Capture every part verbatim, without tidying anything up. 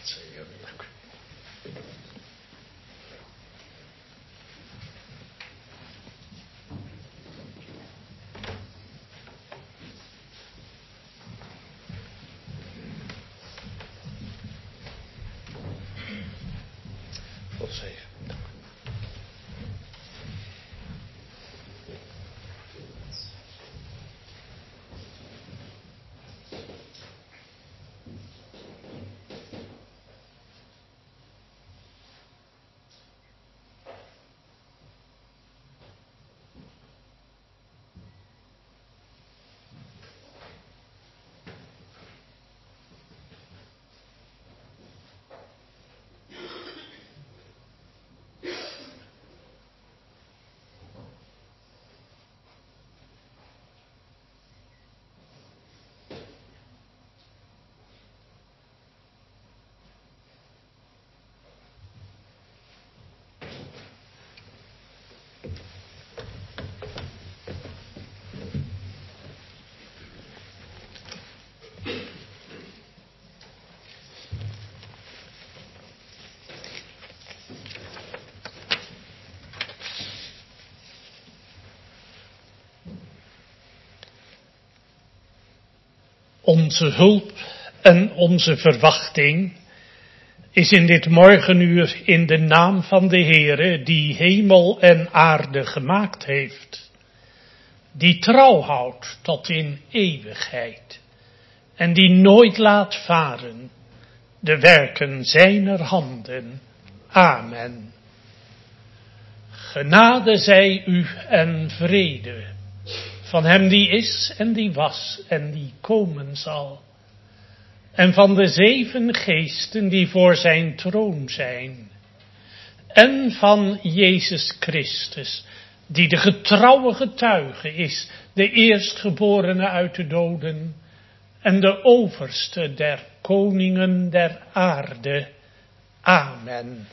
plaatsen. Dank u. God zegen. Onze hulp en onze verwachting is in dit morgenuur in de naam van de Heere, die hemel en aarde gemaakt heeft, die trouw houdt tot in eeuwigheid en die nooit laat varen de werken zijner handen. Amen. Genade zij u en vrede van hem die is en die was en die komen zal. En van de zeven geesten die voor zijn troon zijn. En van Jezus Christus, die de getrouwe getuige is, de eerstgeborene uit de doden en de overste der koningen der aarde. Amen.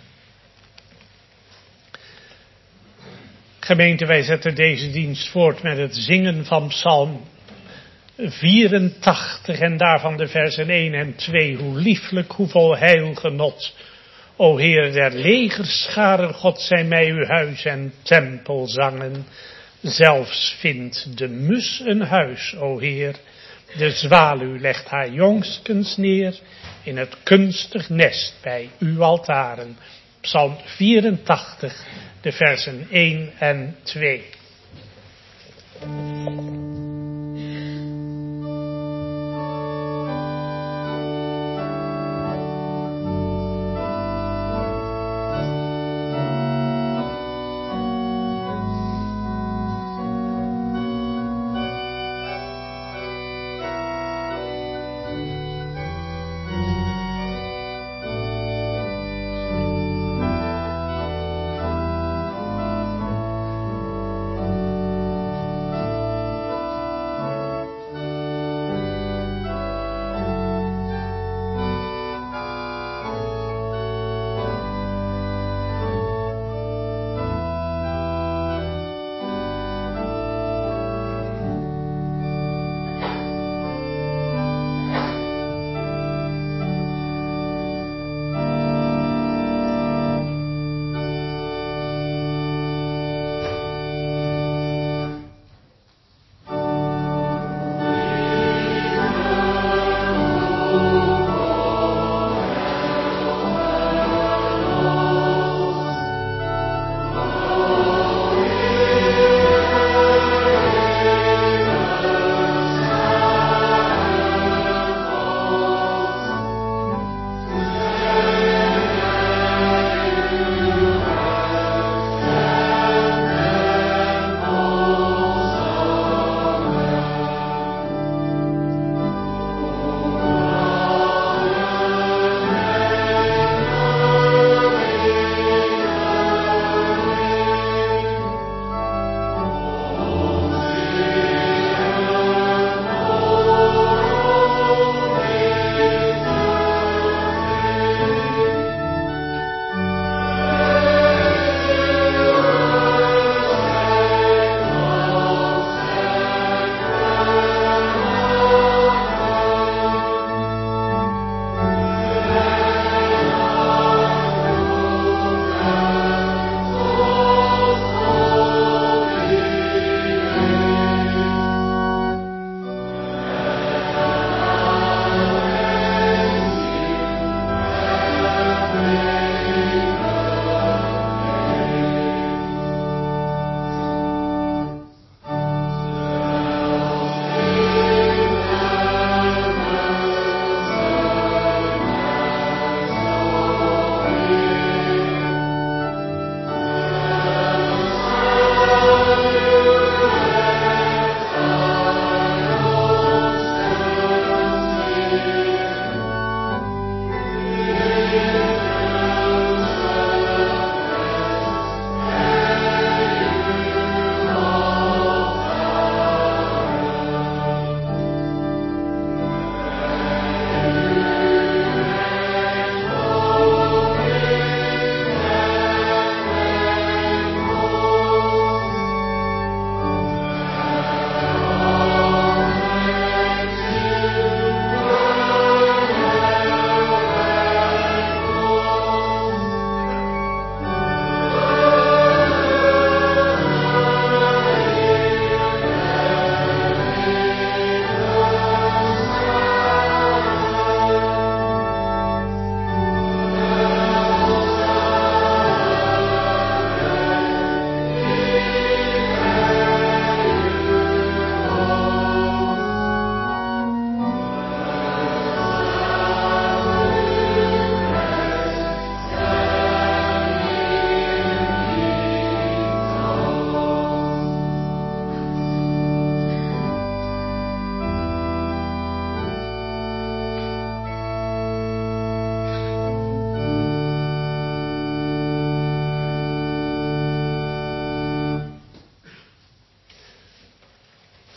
Gemeente, wij zetten deze dienst voort met het zingen van Psalm vierentachtig en daarvan de versen één en twee. Hoe lieflijk, hoeveel heilgenot. O Heer der legerscharen, God zij mij uw huis en tempel zangen. Zelfs vindt de mus een huis, o Heer. De zwaluw legt haar jongskens neer in het kunstig nest bij uw altaren. Psalm vierentachtig, de versen één en twee.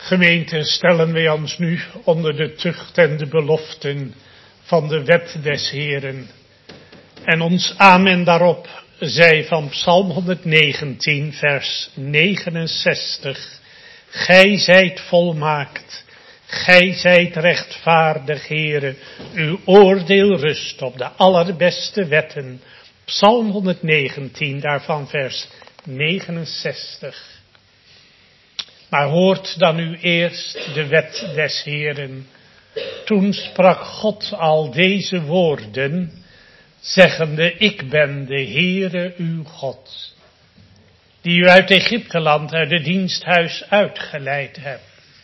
Gemeente, stellen wij ons nu onder de tucht en de beloften van de wet des Heeren. En ons amen daarop zij van Psalm honderdnegentien, vers negenenzestig. Gij zijt volmaakt, gij zijt rechtvaardig, Heere, uw oordeel rust op de allerbeste wetten. Psalm honderdnegentien, daarvan vers negenenzestig. Maar hoort dan nu eerst de wet des Heeren. Toen sprak God al deze woorden, zeggende, ik ben de Heere uw God, die u uit Egypteland, uit het diensthuis uitgeleid heb.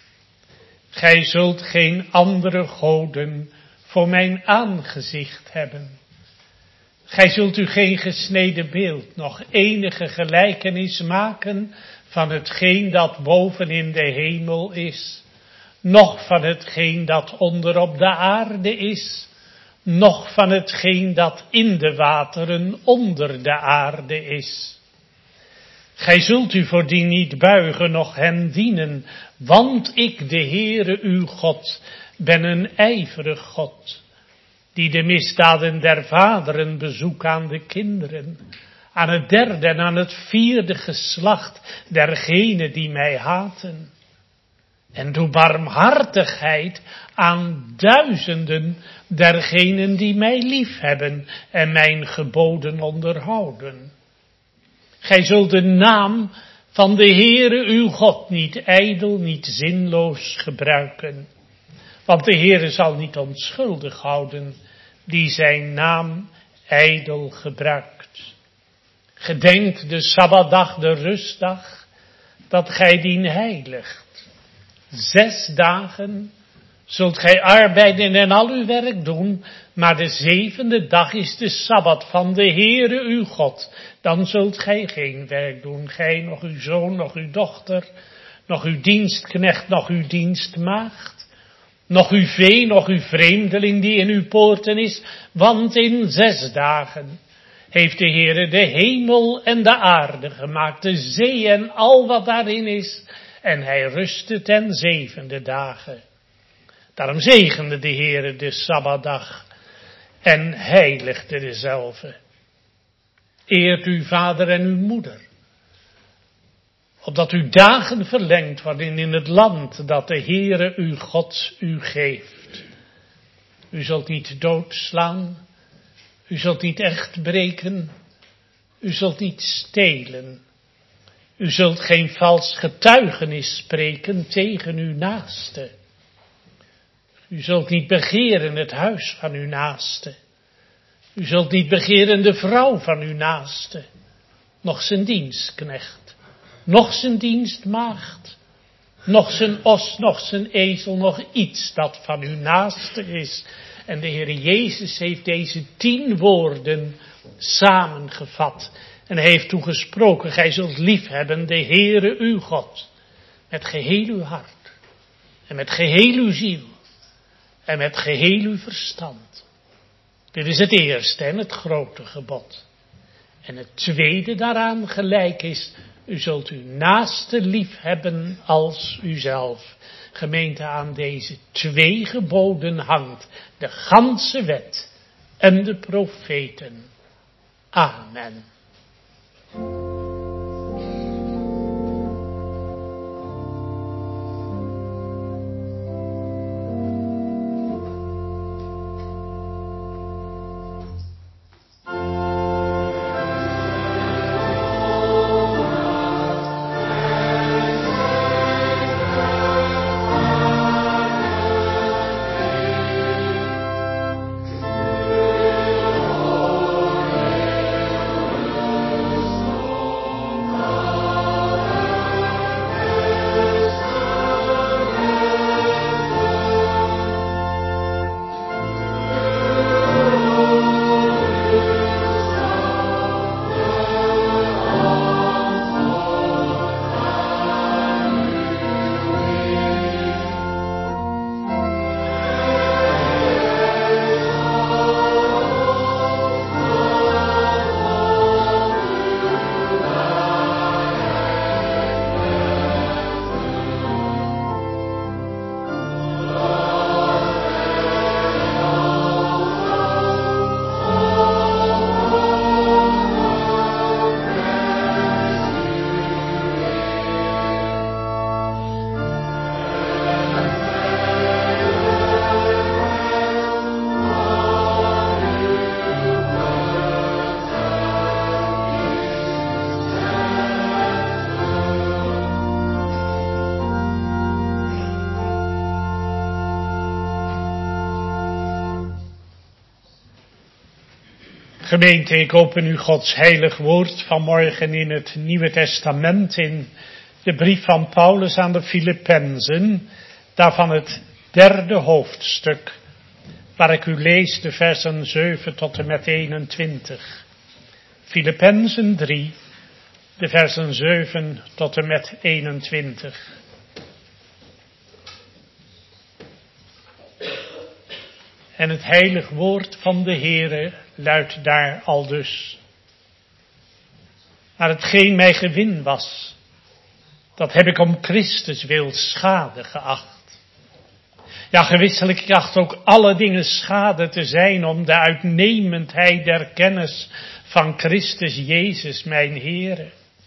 Gij zult geen andere goden voor mijn aangezicht hebben. Gij zult u geen gesneden beeld, nog enige gelijkenis maken van hetgeen dat boven in de hemel is, noch van hetgeen dat onder op de aarde is, noch van hetgeen dat in de wateren onder de aarde is. Gij zult u voor die niet buigen, noch hen dienen, want ik, de Heere uw God, ben een ijverig God, die de misdaden der vaderen bezoekt aan de kinderen, aan het derde en aan het vierde geslacht dergenen die mij haten. En doe barmhartigheid aan duizenden dergenen die mij liefhebben en mijn geboden onderhouden. Gij zult de naam van de Heere uw God niet ijdel, niet zinloos gebruiken. Want de Heere zal niet onschuldig houden die zijn naam ijdel gebruikt. Gedenkt de Sabbatdag, de rustdag, dat gij dien heiligt. Zes dagen zult gij arbeiden en al uw werk doen, maar de zevende dag is de Sabbat van de Heere uw God. Dan zult gij geen werk doen, gij, nog uw zoon, nog uw dochter, nog uw dienstknecht, nog uw dienstmaagd, nog uw vee, nog uw vreemdeling die in uw poorten is, want in zes dagen heeft de Heere de hemel en de aarde gemaakt, de zee en al wat daarin is, en hij rustte ten zevende dagen. Daarom zegende de Heere de Sabbatdag en heiligde dezelve. Eert uw vader en uw moeder, opdat uw dagen verlengd worden in het land dat de Heere uw God u geeft. U zult niet doodslaan, u zult niet echt breken, u zult niet stelen. U zult geen vals getuigenis spreken tegen uw naaste. U zult niet begeren het huis van uw naaste. U zult niet begeren de vrouw van uw naaste, noch zijn dienstknecht, noch zijn dienstmaagd, noch zijn os, noch zijn ezel, nog iets dat van uw naaste is. En de Heer Jezus heeft deze tien woorden samengevat en heeft toegesproken, gij zult liefhebben de Heere uw God, met geheel uw hart, en met geheel uw ziel, en met geheel uw verstand. Dit is het eerste en het grote gebod. En het tweede daaraan gelijk is, u zult uw naaste liefhebben als uzelf. Gemeente, aan deze twee geboden hangt de ganse wet en de profeten. Amen. Gemeente, ik open u Gods heilig woord vanmorgen in het Nieuwe Testament, in de brief van Paulus aan de Filippenzen, daarvan het derde hoofdstuk, waar ik u lees de versen zeven tot en met eenentwintig. Filippenzen drie, de versen zeven tot en met eenentwintig. En het heilig woord van de Heere luidt daar aldus. Maar hetgeen mij gewin was, dat heb ik om Christus wil schade geacht. Ja, gewisselijk, ik acht ook alle dingen schade te zijn om de uitnemendheid der kennis van Christus Jezus mijn Heere.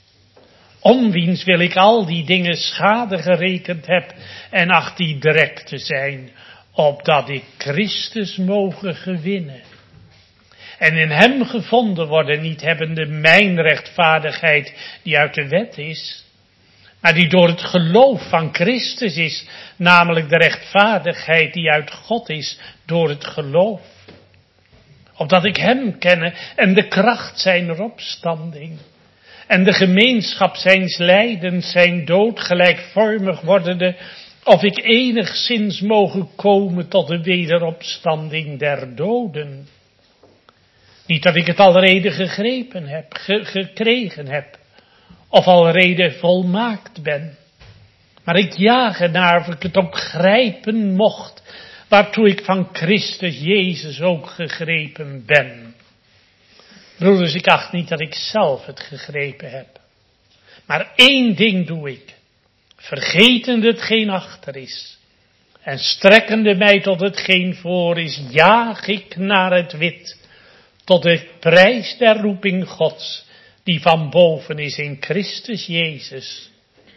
Om wiens wil ik al die dingen schade gerekend heb en acht die drek te zijn, opdat ik Christus mogen gewinnen. En in hem gevonden worden, niet hebbende mijn rechtvaardigheid die uit de wet is, maar die door het geloof van Christus is, namelijk de rechtvaardigheid die uit God is door het geloof. Opdat ik hem kenne en de kracht zijner opstanding en de gemeenschap zijns lijdens, zijn dood gelijkvormig wordende, of ik enigszins mogen komen tot de wederopstanding der doden. Niet dat ik het alrede gegrepen heb, ge- gekregen heb, of alrede volmaakt ben. Maar ik jaag ernaar of ik het ook grijpen mocht, waartoe ik van Christus Jezus ook gegrepen ben. Broeders, ik acht niet dat ik zelf het gegrepen heb. Maar één ding doe ik. Vergetende hetgeen achter is, en strekkende mij tot hetgeen voor is, jaag ik naar het wit, tot de prijs der roeping Gods, die van boven is in Christus Jezus.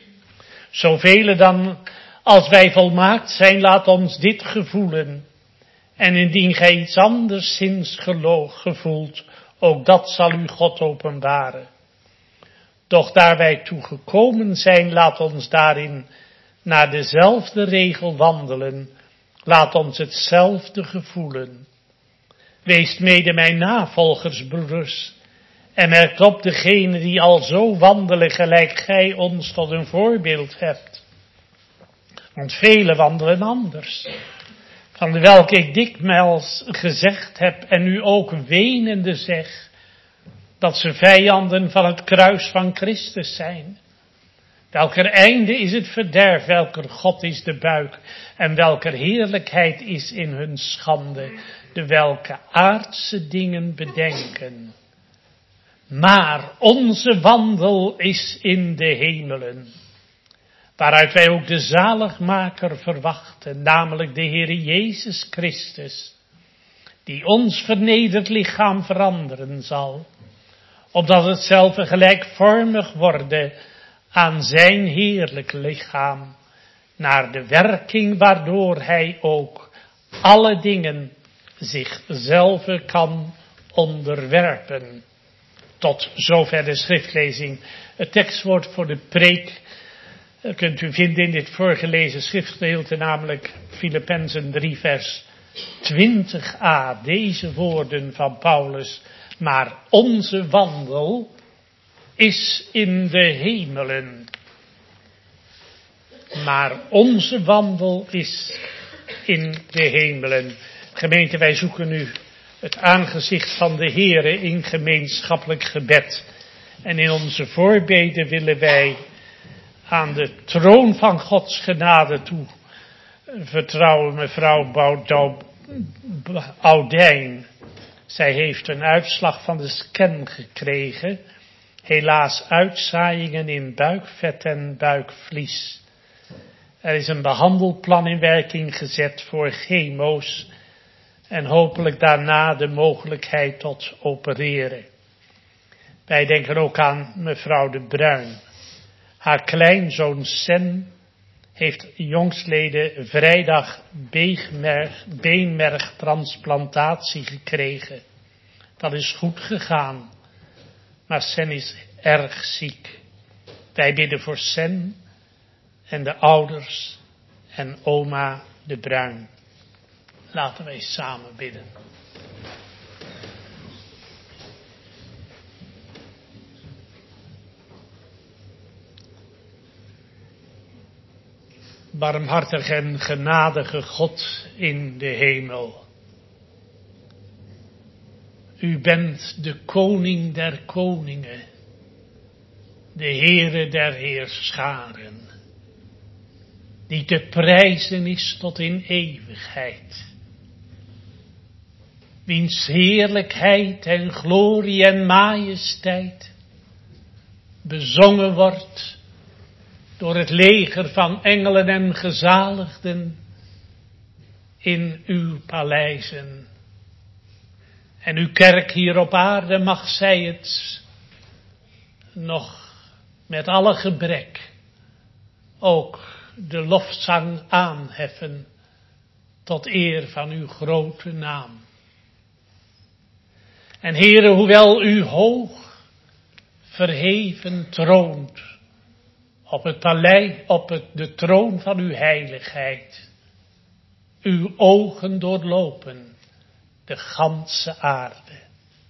Zoveel dan, als wij volmaakt zijn, laat ons dit gevoelen, en indien gij iets anderszins geloof gevoelt, ook dat zal u God openbaren. Doch daar wij toe gekomen zijn, laat ons daarin naar dezelfde regel wandelen. Laat ons hetzelfde gevoelen. Wees mede mijn navolgers, broeders. En merkt op degene die al zo wandelen, gelijk gij ons tot een voorbeeld hebt. Want velen wandelen anders. Van de welke ik dikwijls gezegd heb en nu ook wenende zeg, dat ze vijanden van het kruis van Christus zijn. Welker einde is het verderf, welker God is de buik, en welker heerlijkheid is in hun schande, de welke aardse dingen bedenken. Maar onze wandel is in de hemelen, waaruit wij ook de zaligmaker verwachten, namelijk de Heere Jezus Christus, die ons vernederd lichaam veranderen zal, opdat hetzelfde gelijkvormig worden aan zijn heerlijk lichaam, naar de werking waardoor hij ook alle dingen zichzelf kan onderwerpen. Tot zover de schriftlezing. Het tekstwoord voor de preek kunt u vinden in dit voorgelezen schriftgedeelte, namelijk Filippenzen drie vers twintig a. Deze woorden van Paulus. Maar onze wandel is in de hemelen. Maar onze wandel is in de hemelen. Gemeente, wij zoeken nu het aangezicht van de Heere in gemeenschappelijk gebed. En in onze voorbeden willen wij aan de troon van Gods genade toe vertrouwen mevrouw Baudijn. Zij heeft een uitslag van de scan gekregen. Helaas uitzaaiingen in buikvet en buikvlies. Er is een behandelplan in werking gezet voor chemo's. En hopelijk daarna de mogelijkheid tot opereren. Wij denken ook aan mevrouw De Bruin. Haar kleinzoon Sen heeft jongstleden vrijdag beenmerg, beenmergtransplantatie gekregen. Dat is goed gegaan, maar Sen is erg ziek. Wij bidden voor Sen en de ouders en oma De Bruin. Laten wij samen bidden. Barmhartig en genadige God in de hemel. U bent de koning der koningen, de Heere der heerscharen, die te prijzen is tot in eeuwigheid. Wiens heerlijkheid en glorie en majesteit bezongen wordt door het leger van engelen en gezaligden in uw paleizen. En uw kerk hier op aarde mag zij het nog met alle gebrek ook de lofzang aanheffen tot eer van uw grote naam. En Heere, hoewel u hoog verheven troont op het paleis, op het, de troon van uw heiligheid, uw ogen doorlopen de ganse aarde.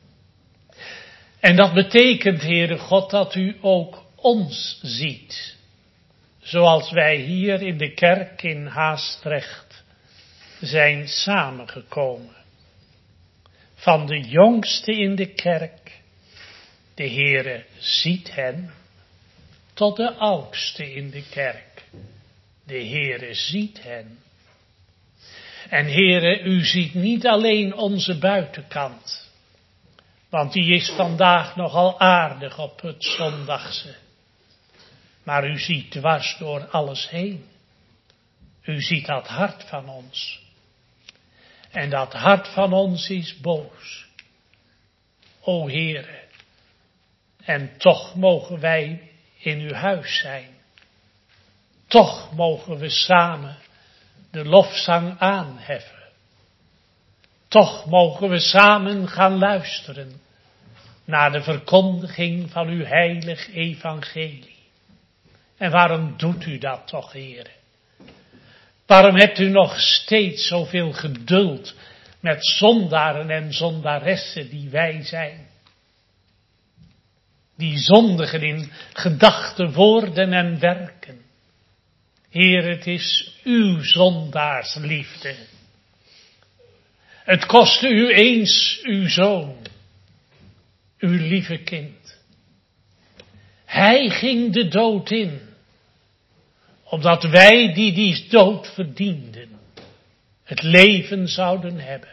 En dat betekent, Heere God, dat u ook ons ziet, zoals wij hier in de kerk in Haastrecht zijn samengekomen. Van de jongste in de kerk, de Heere ziet hen, tot de oudste in de kerk, de Heere ziet hen. En Heere, u ziet niet alleen onze buitenkant, want die is vandaag nogal aardig op het zondagse. Maar u ziet dwars door alles heen. U ziet dat hart van ons. En dat hart van ons is boos. O Heere, en toch mogen wij in uw huis zijn. Toch mogen we samen de lofzang aanheffen. Toch mogen we samen gaan luisteren naar de verkondiging van uw heilig evangelie. En waarom doet u dat toch, Heere? Waarom hebt u nog steeds zoveel geduld met zondaren en zondaressen die wij zijn? Die zondigen in gedachten, woorden en werken. Heer, het is uw zondaarsliefde. Het kostte u eens uw zoon, uw lieve kind. Hij ging de dood in, opdat wij die die dood verdienden, het leven zouden hebben.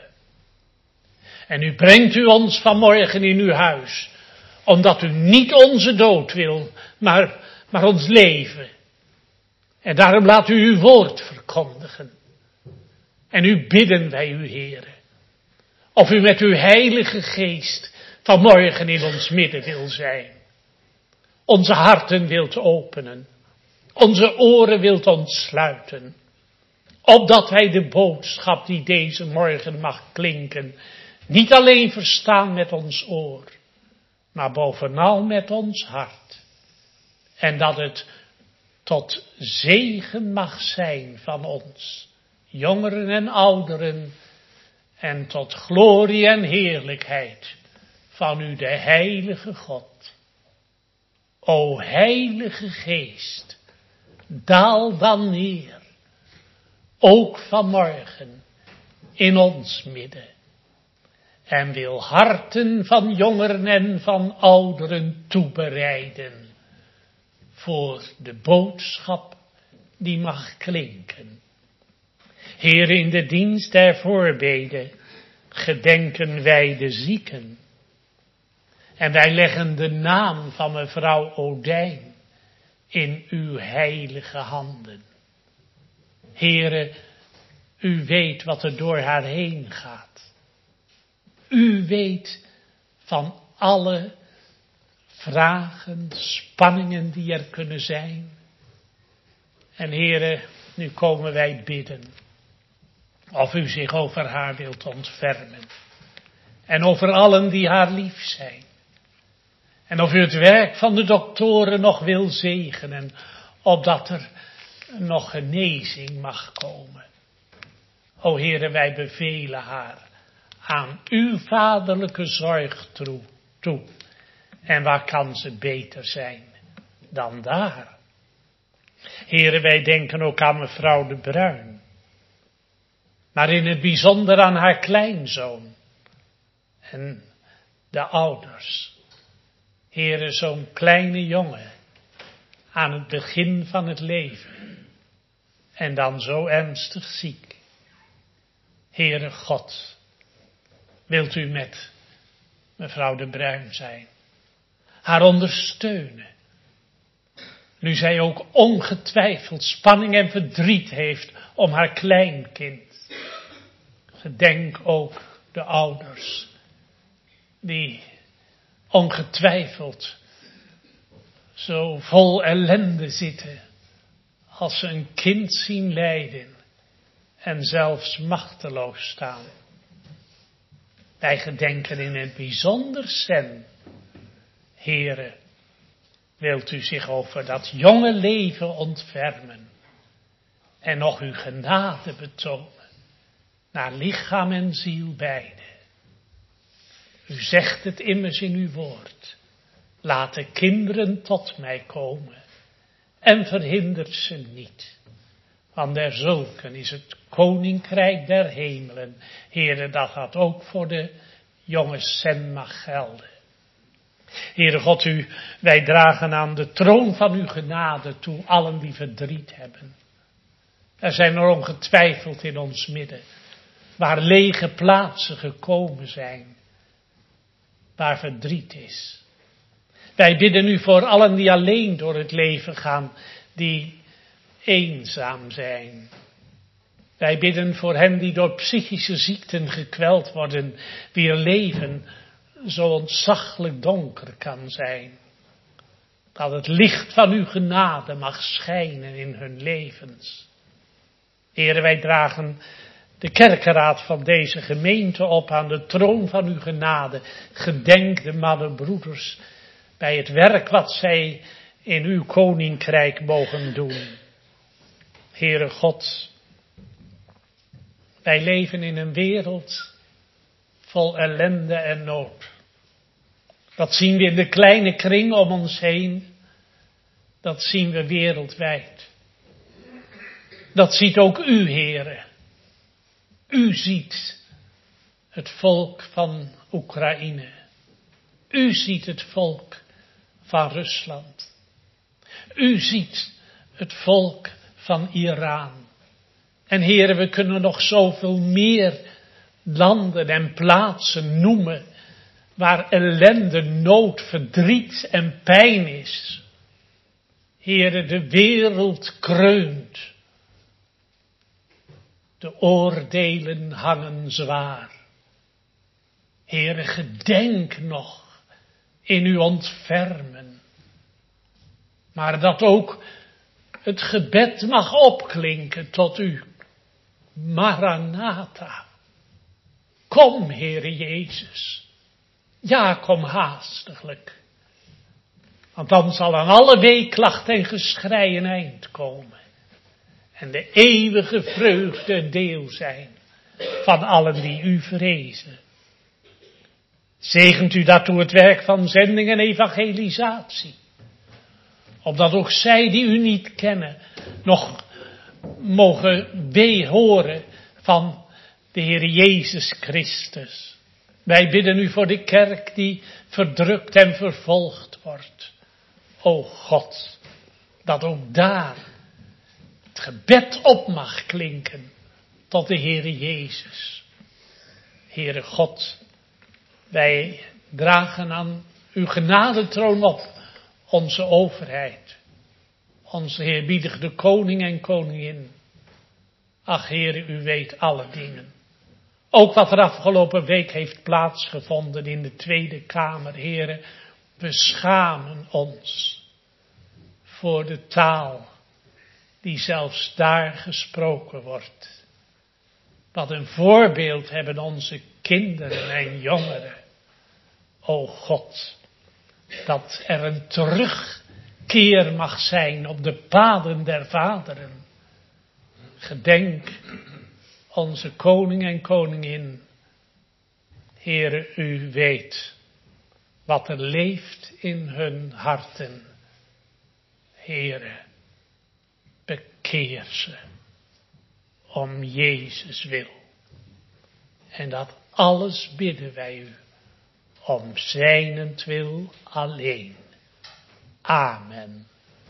En u brengt u ons vanmorgen in uw huis, omdat u niet onze dood wil, maar, maar ons leven. En daarom laat u uw woord verkondigen. En u bidden wij u, Heere, of u met uw heilige geest vanmorgen in ons midden wil zijn. Onze harten wilt openen. Onze oren wilt ontsluiten. Opdat wij de boodschap die deze morgen mag klinken, niet alleen verstaan met ons oor, maar bovenal met ons hart. En dat het tot zegen mag zijn van ons, jongeren en ouderen, en tot glorie en heerlijkheid van u, de heilige God. O heilige geest, daal dan neer, ook vanmorgen in ons midden. En wil harten van jongeren en van ouderen toebereiden voor de boodschap die mag klinken. Heer, in de dienst der voorbeden gedenken wij de zieken. En wij leggen de naam van mevrouw Odijn in uw heilige handen. Heere, u weet wat er door haar heen gaat. U weet van alle vragen, spanningen die er kunnen zijn. En Heere, nu komen wij bidden of u zich over haar wilt ontfermen. En over allen die haar lief zijn. En of u het werk van de doktoren nog wil zegenen, opdat er nog genezing mag komen. O Heere, wij bevelen haar aan uw vaderlijke zorg toe. En waar kan ze beter zijn dan daar? Heren, wij denken ook aan mevrouw De Bruin. Maar in het bijzonder aan haar kleinzoon. En de ouders. Heren, zo'n kleine jongen. Aan het begin van het leven. En dan zo ernstig ziek. Heere God. Wilt u met mevrouw De Bruin zijn. Haar ondersteunen. Nu zij ook ongetwijfeld spanning en verdriet heeft om haar kleinkind. Gedenk ook de ouders. Die ongetwijfeld zo vol ellende zitten. Als ze een kind zien lijden. En zelfs machteloos staan. Wij gedenken in het bijzonder Sen. Heere, wilt u zich over dat jonge leven ontfermen. En nog uw genade betonen. Naar lichaam en ziel beide. U zegt het immers in uw woord. Laat de kinderen tot mij komen. En verhindert ze niet. Want der zulken is het koninkrijk der hemelen. Heere, dat dat ook voor de jonge Sen mag gelden. Heere God, u, wij dragen aan de troon van uw genade toe allen die verdriet hebben. Er zijn er ongetwijfeld in ons midden, waar lege plaatsen gekomen zijn, waar verdriet is. Wij bidden u voor allen die alleen door het leven gaan, die eenzaam zijn. Wij bidden voor hen die door psychische ziekten gekweld worden, wier leven zo ontzaglijk donker kan zijn. Dat het licht van uw genade mag schijnen in hun levens. Heere, wij dragen de kerkenraad van deze gemeente op aan de troon van uw genade. Gedenk de mannenbroeders bij het werk wat zij in uw koninkrijk mogen doen. Heere God, wij leven in een wereld vol ellende en nood. Dat zien we in de kleine kring om ons heen. Dat zien we wereldwijd. Dat ziet ook u, Heere. U ziet het volk van Oekraïne. U ziet het volk van Rusland. U ziet het volk van Iran. En Heere, we kunnen nog zoveel meer landen en plaatsen noemen waar ellende, nood, verdriet en pijn is. Heere, de wereld kreunt. De oordelen hangen zwaar. Heere, gedenk nog in uw ontfermen. Maar dat ook het gebed mag opklinken tot u. Maranatha. Kom, Heere Jezus. Ja, kom haastiglijk. Want dan zal aan alle weeklacht en geschrei een eind komen. En de eeuwige vreugde deel zijn van allen die u vrezen. Zegent u daartoe het werk van zending en evangelisatie. Opdat ook zij die u niet kennen nog mogen behoren van de Heer Jezus Christus. Wij bidden u voor de kerk die verdrukt en vervolgd wordt. O God, dat ook daar het gebed op mag klinken tot de Heere Jezus. Heere God, wij dragen aan uw genadetroon op onze overheid. Onze eerbiedige koning en koningin. Ach Heere, u weet alle dingen. Ook wat er afgelopen week heeft plaatsgevonden in de Tweede Kamer, Heere, we schamen ons voor de taal die zelfs daar gesproken wordt. Wat een voorbeeld hebben onze kinderen en jongeren. O God, dat er een terugkeer mag zijn op de paden der vaderen. Gedenk onze koning en koningin. Heere, u weet wat er leeft in hun harten. Heere, bekeer ze om Jezus wil. En dat alles bidden wij u om zijnentwil alleen. Amen.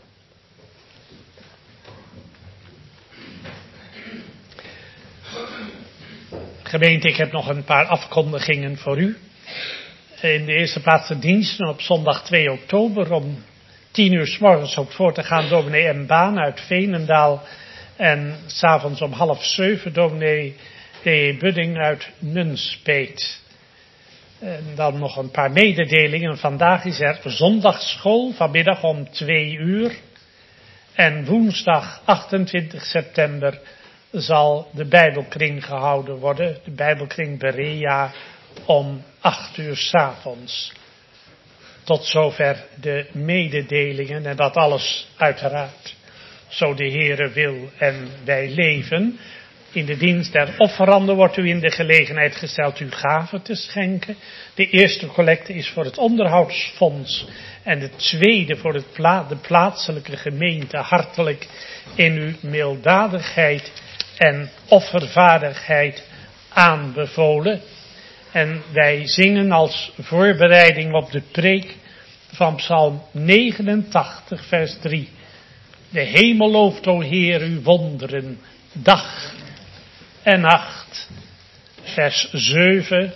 Gemeente, ik heb nog een paar afkondigingen voor u. In de eerste plaats de diensten op zondag twee oktober om tien uur 's morgens ook voor te gaan dominee M. Baan uit Veenendaal. En 's avonds om half zeven dominee D E. Budding uit Nunspeet. En dan nog een paar mededelingen. Vandaag is er zondagsschool vanmiddag om twee uur. En woensdag achtentwintig september zal de Bijbelkring gehouden worden. De Bijbelkring Berea om acht uur 's avonds. Tot zover de mededelingen en dat alles uiteraard zo de Heere wil en wij leven. In de dienst der offeranden wordt u in de gelegenheid gesteld uw gaven te schenken. De eerste collecte is voor het onderhoudsfonds en de tweede voor het pla- de plaatselijke gemeente. Hartelijk in uw milddadigheid en offervaardigheid aanbevolen. En wij zingen als voorbereiding op de preek van Psalm negenentachtig vers drie. De hemel looft, o Heer, uw wonderen, dag en nacht. Vers zeven.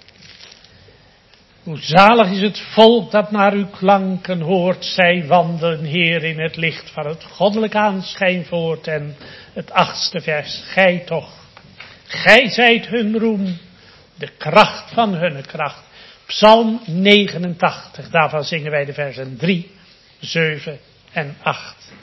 Hoe zalig is het volk dat naar uw klanken hoort. Zij wandelen, Heer, in het licht van het goddelijk aanschijn voort. En het achtste vers. Gij toch, gij zijt hun roem, de kracht van hunne kracht. Psalm negenentachtig, daarvan zingen wij de versen drie, zeven en acht.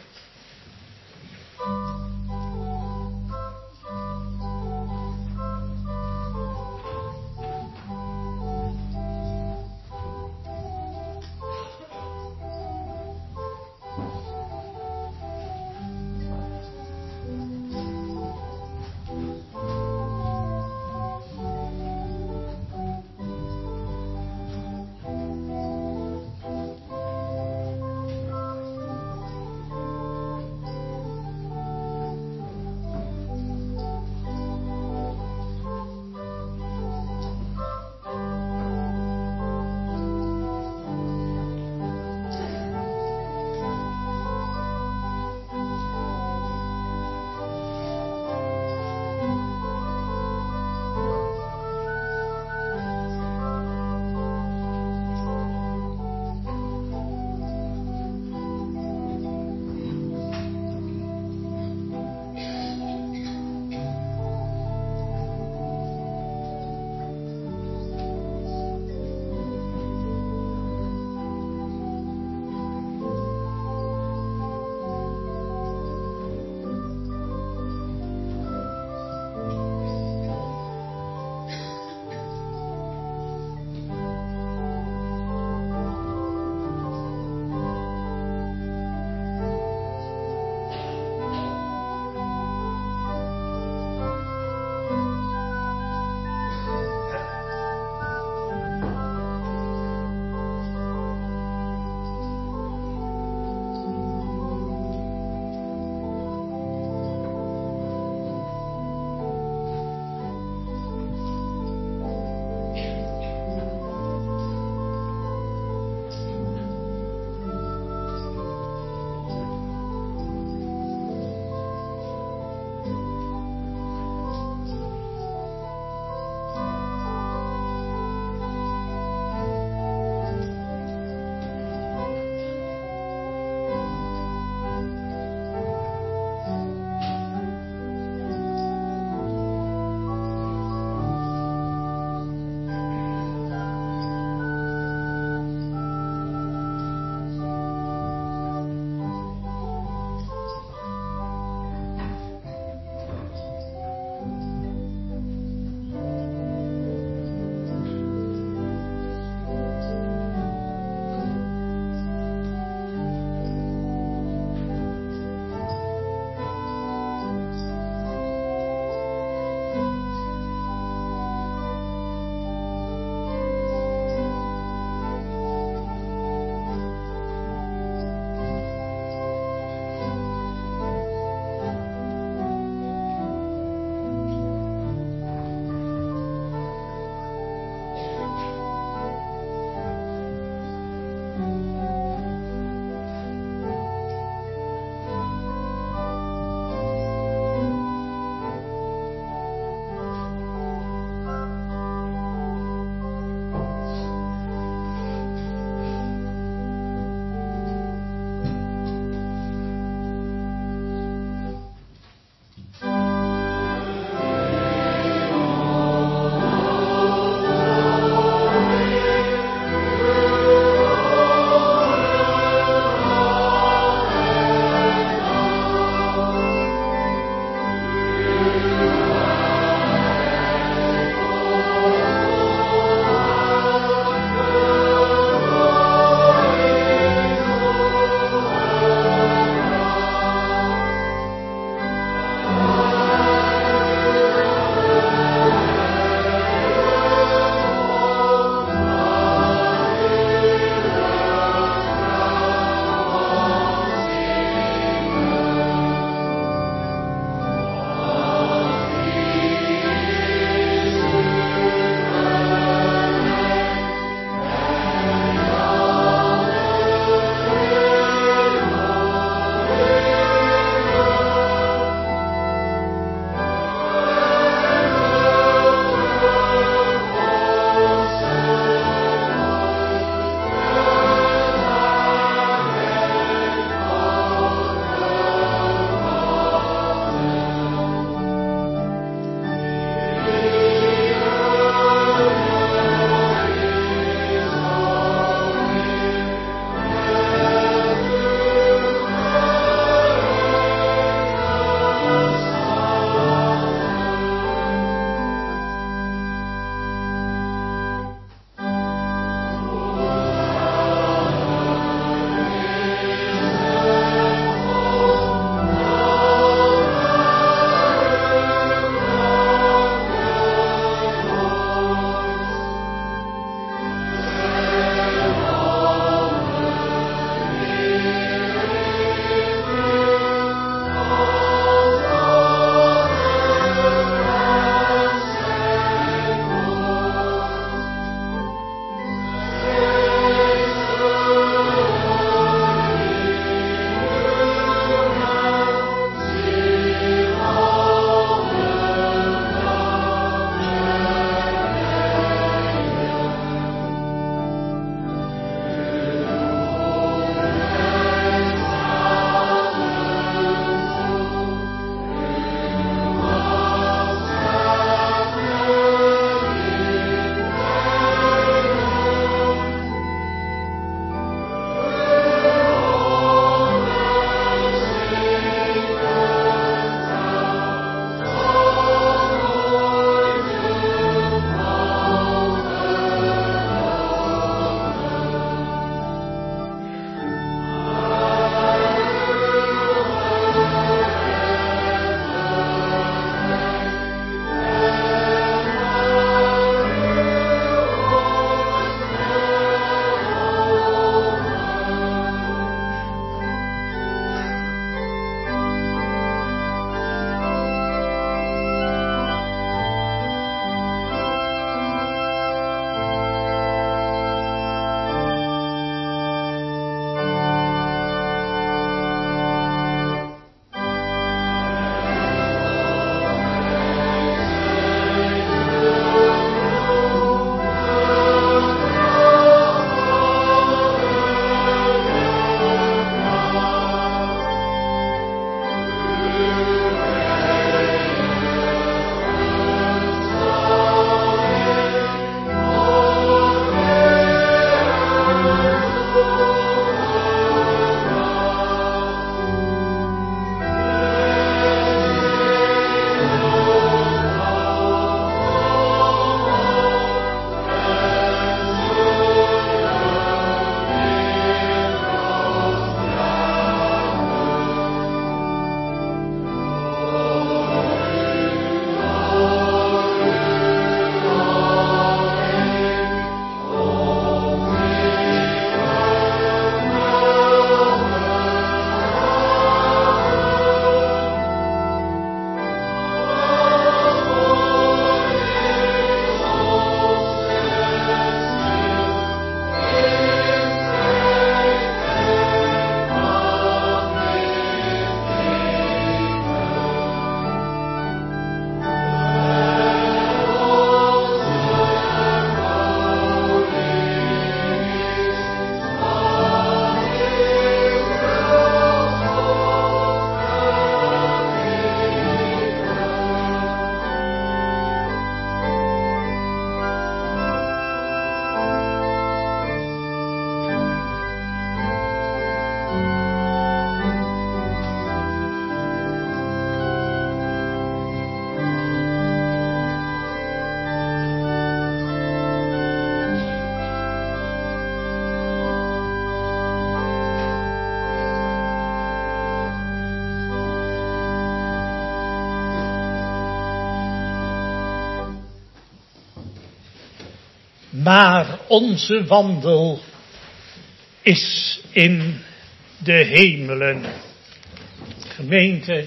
maar onze wandel is in de hemelen. Gemeente,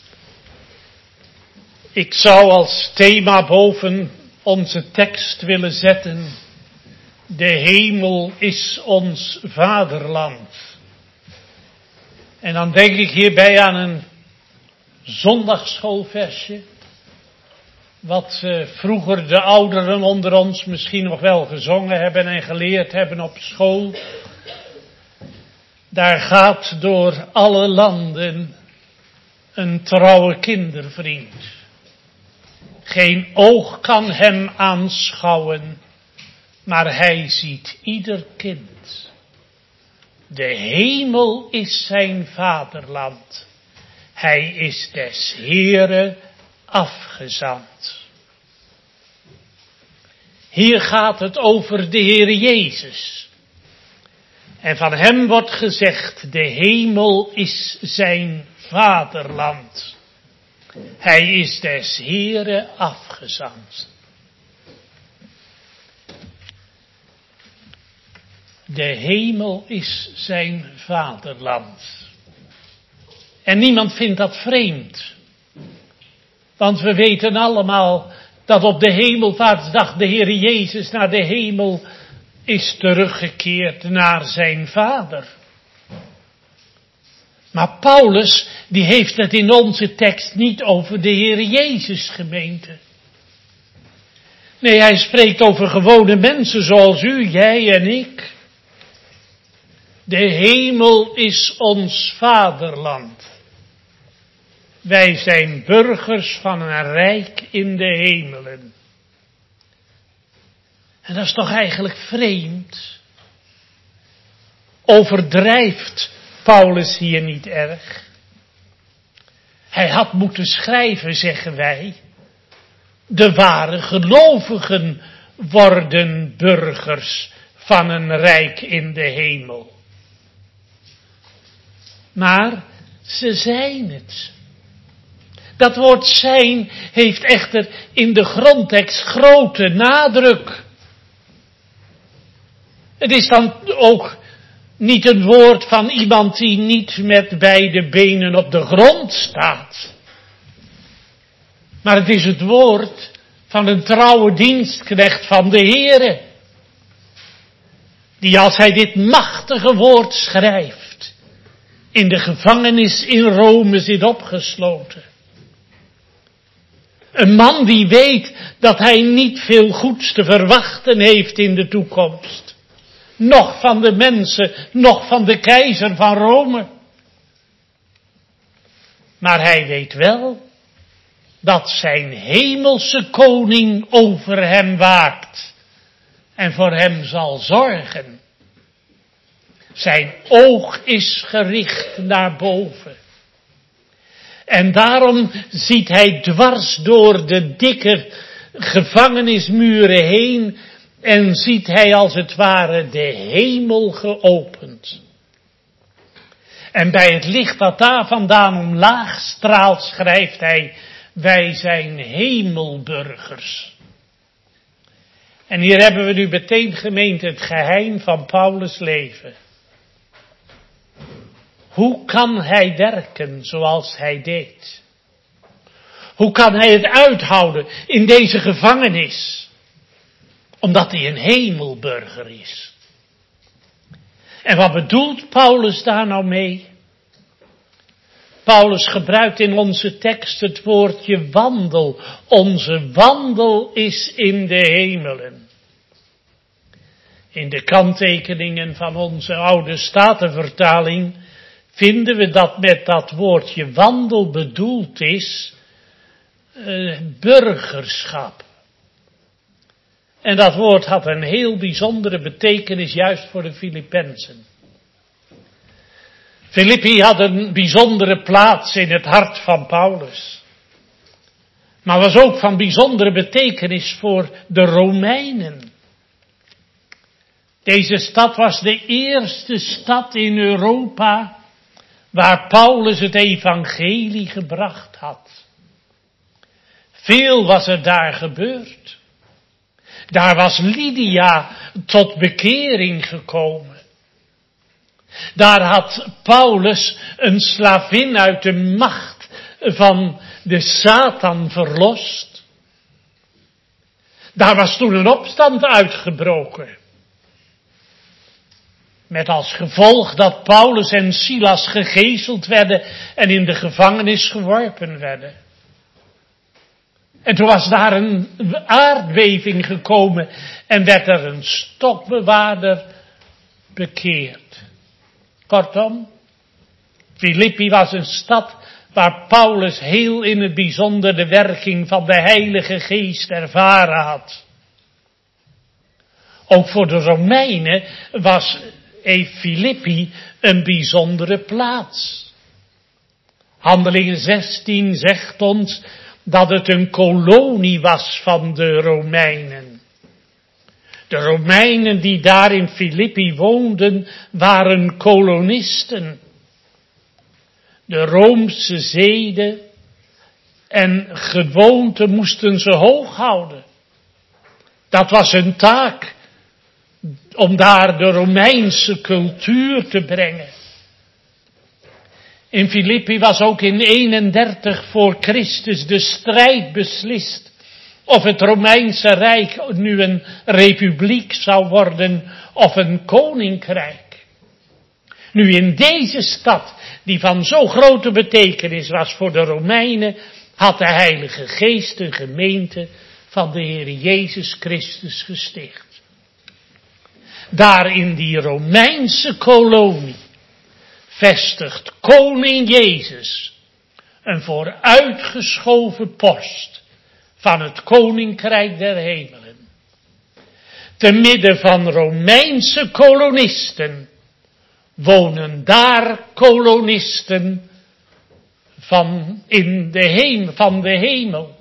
ik zou als thema boven onze tekst willen zetten: de hemel is ons vaderland. En dan denk ik hierbij aan een zondagsschoolversje, wat uh, vroeger de ouderen onder ons misschien nog wel gezongen hebben en geleerd hebben op school. Daar gaat door alle landen een trouwe kindervriend. Geen oog kan hem aanschouwen, maar hij ziet ieder kind. De hemel is zijn vaderland. Hij is des Heere afgezand. Hier gaat het over de Heere Jezus. En van hem wordt gezegd: de hemel is zijn vaderland. Hij is des Heere afgezand. De hemel is zijn vaderland. En niemand vindt dat vreemd. Want we weten allemaal dat op de hemelvaartsdag de Heer Jezus naar de hemel is teruggekeerd naar zijn Vader. Maar Paulus, die heeft het in onze tekst niet over de Heer Jezus, gemeente. Nee, hij spreekt over gewone mensen zoals u, jij en ik. De hemel is ons vaderland. Wij zijn burgers van een rijk in de hemelen. En dat is toch eigenlijk vreemd? Overdrijft Paulus hier niet erg? Hij had moeten schrijven, zeggen wij: de ware gelovigen worden burgers van een rijk in de hemel. Maar ze zijn het. Dat woord zijn heeft echter in de grondtekst grote nadruk. Het is dan ook niet een woord van iemand die niet met beide benen op de grond staat. Maar het is het woord van een trouwe dienstknecht van de Heere. Die als hij dit machtige woord schrijft, in de gevangenis in Rome zit opgesloten. Een man die weet dat hij niet veel goeds te verwachten heeft in de toekomst. Nog van de mensen, nog van de keizer van Rome. Maar hij weet wel dat zijn hemelse koning over hem waakt en voor hem zal zorgen. Zijn oog is gericht naar boven. En daarom ziet hij dwars door de dikke gevangenismuren heen en ziet hij als het ware de hemel geopend. En bij het licht dat daar vandaan omlaag straalt, schrijft hij: wij zijn hemelburgers. En hier hebben we nu meteen, gemeente, het geheim van Paulus' leven. Hoe kan hij werken zoals hij deed? Hoe kan hij het uithouden in deze gevangenis? Omdat hij een hemelburger is. En wat bedoelt Paulus daar nou mee? Paulus gebruikt in onze tekst het woordje wandel. Onze wandel is in de hemelen. In de kanttekeningen van onze oude Statenvertaling vinden we dat met dat woordje wandel bedoeld is uh, burgerschap. En dat woord had een heel bijzondere betekenis juist voor de Filippenzen. Filippi had een bijzondere plaats in het hart van Paulus. Maar was ook van bijzondere betekenis voor de Romeinen. Deze stad was de eerste stad in Europa waar Paulus het evangelie gebracht had. Veel was er daar gebeurd. Daar was Lydia tot bekering gekomen. Daar had Paulus een slavin uit de macht van de Satan verlost. Daar was toen een opstand uitgebroken. Met als gevolg dat Paulus en Silas gegezeld werden en in de gevangenis geworpen werden. En toen was daar een aardbeving gekomen en werd er een stokbewaarder bekeerd. Kortom, Filippi was een stad waar Paulus heel in het bijzonder de werking van de Heilige Geest ervaren had. Ook voor de Romeinen was Filippi een bijzondere plaats. Handelingen zestien zegt ons dat het een kolonie was van de Romeinen. De Romeinen die daar in Filippi woonden, waren kolonisten. De Roomse zeden en gewoonten moesten ze hoog houden. Dat was hun taak, om daar de Romeinse cultuur te brengen. In Filippi was ook in eenendertig voor Christus de strijd beslist of het Romeinse Rijk nu een republiek zou worden of een koninkrijk. Nu in deze stad, die van zo grote betekenis was voor de Romeinen, had de Heilige Geest een gemeente van de Heer Jezus Christus gesticht. Daar in die Romeinse kolonie vestigt koning Jezus een vooruitgeschoven post van het koninkrijk der hemelen. Te midden van Romeinse kolonisten wonen daar kolonisten van, in de hemel, van de hemel.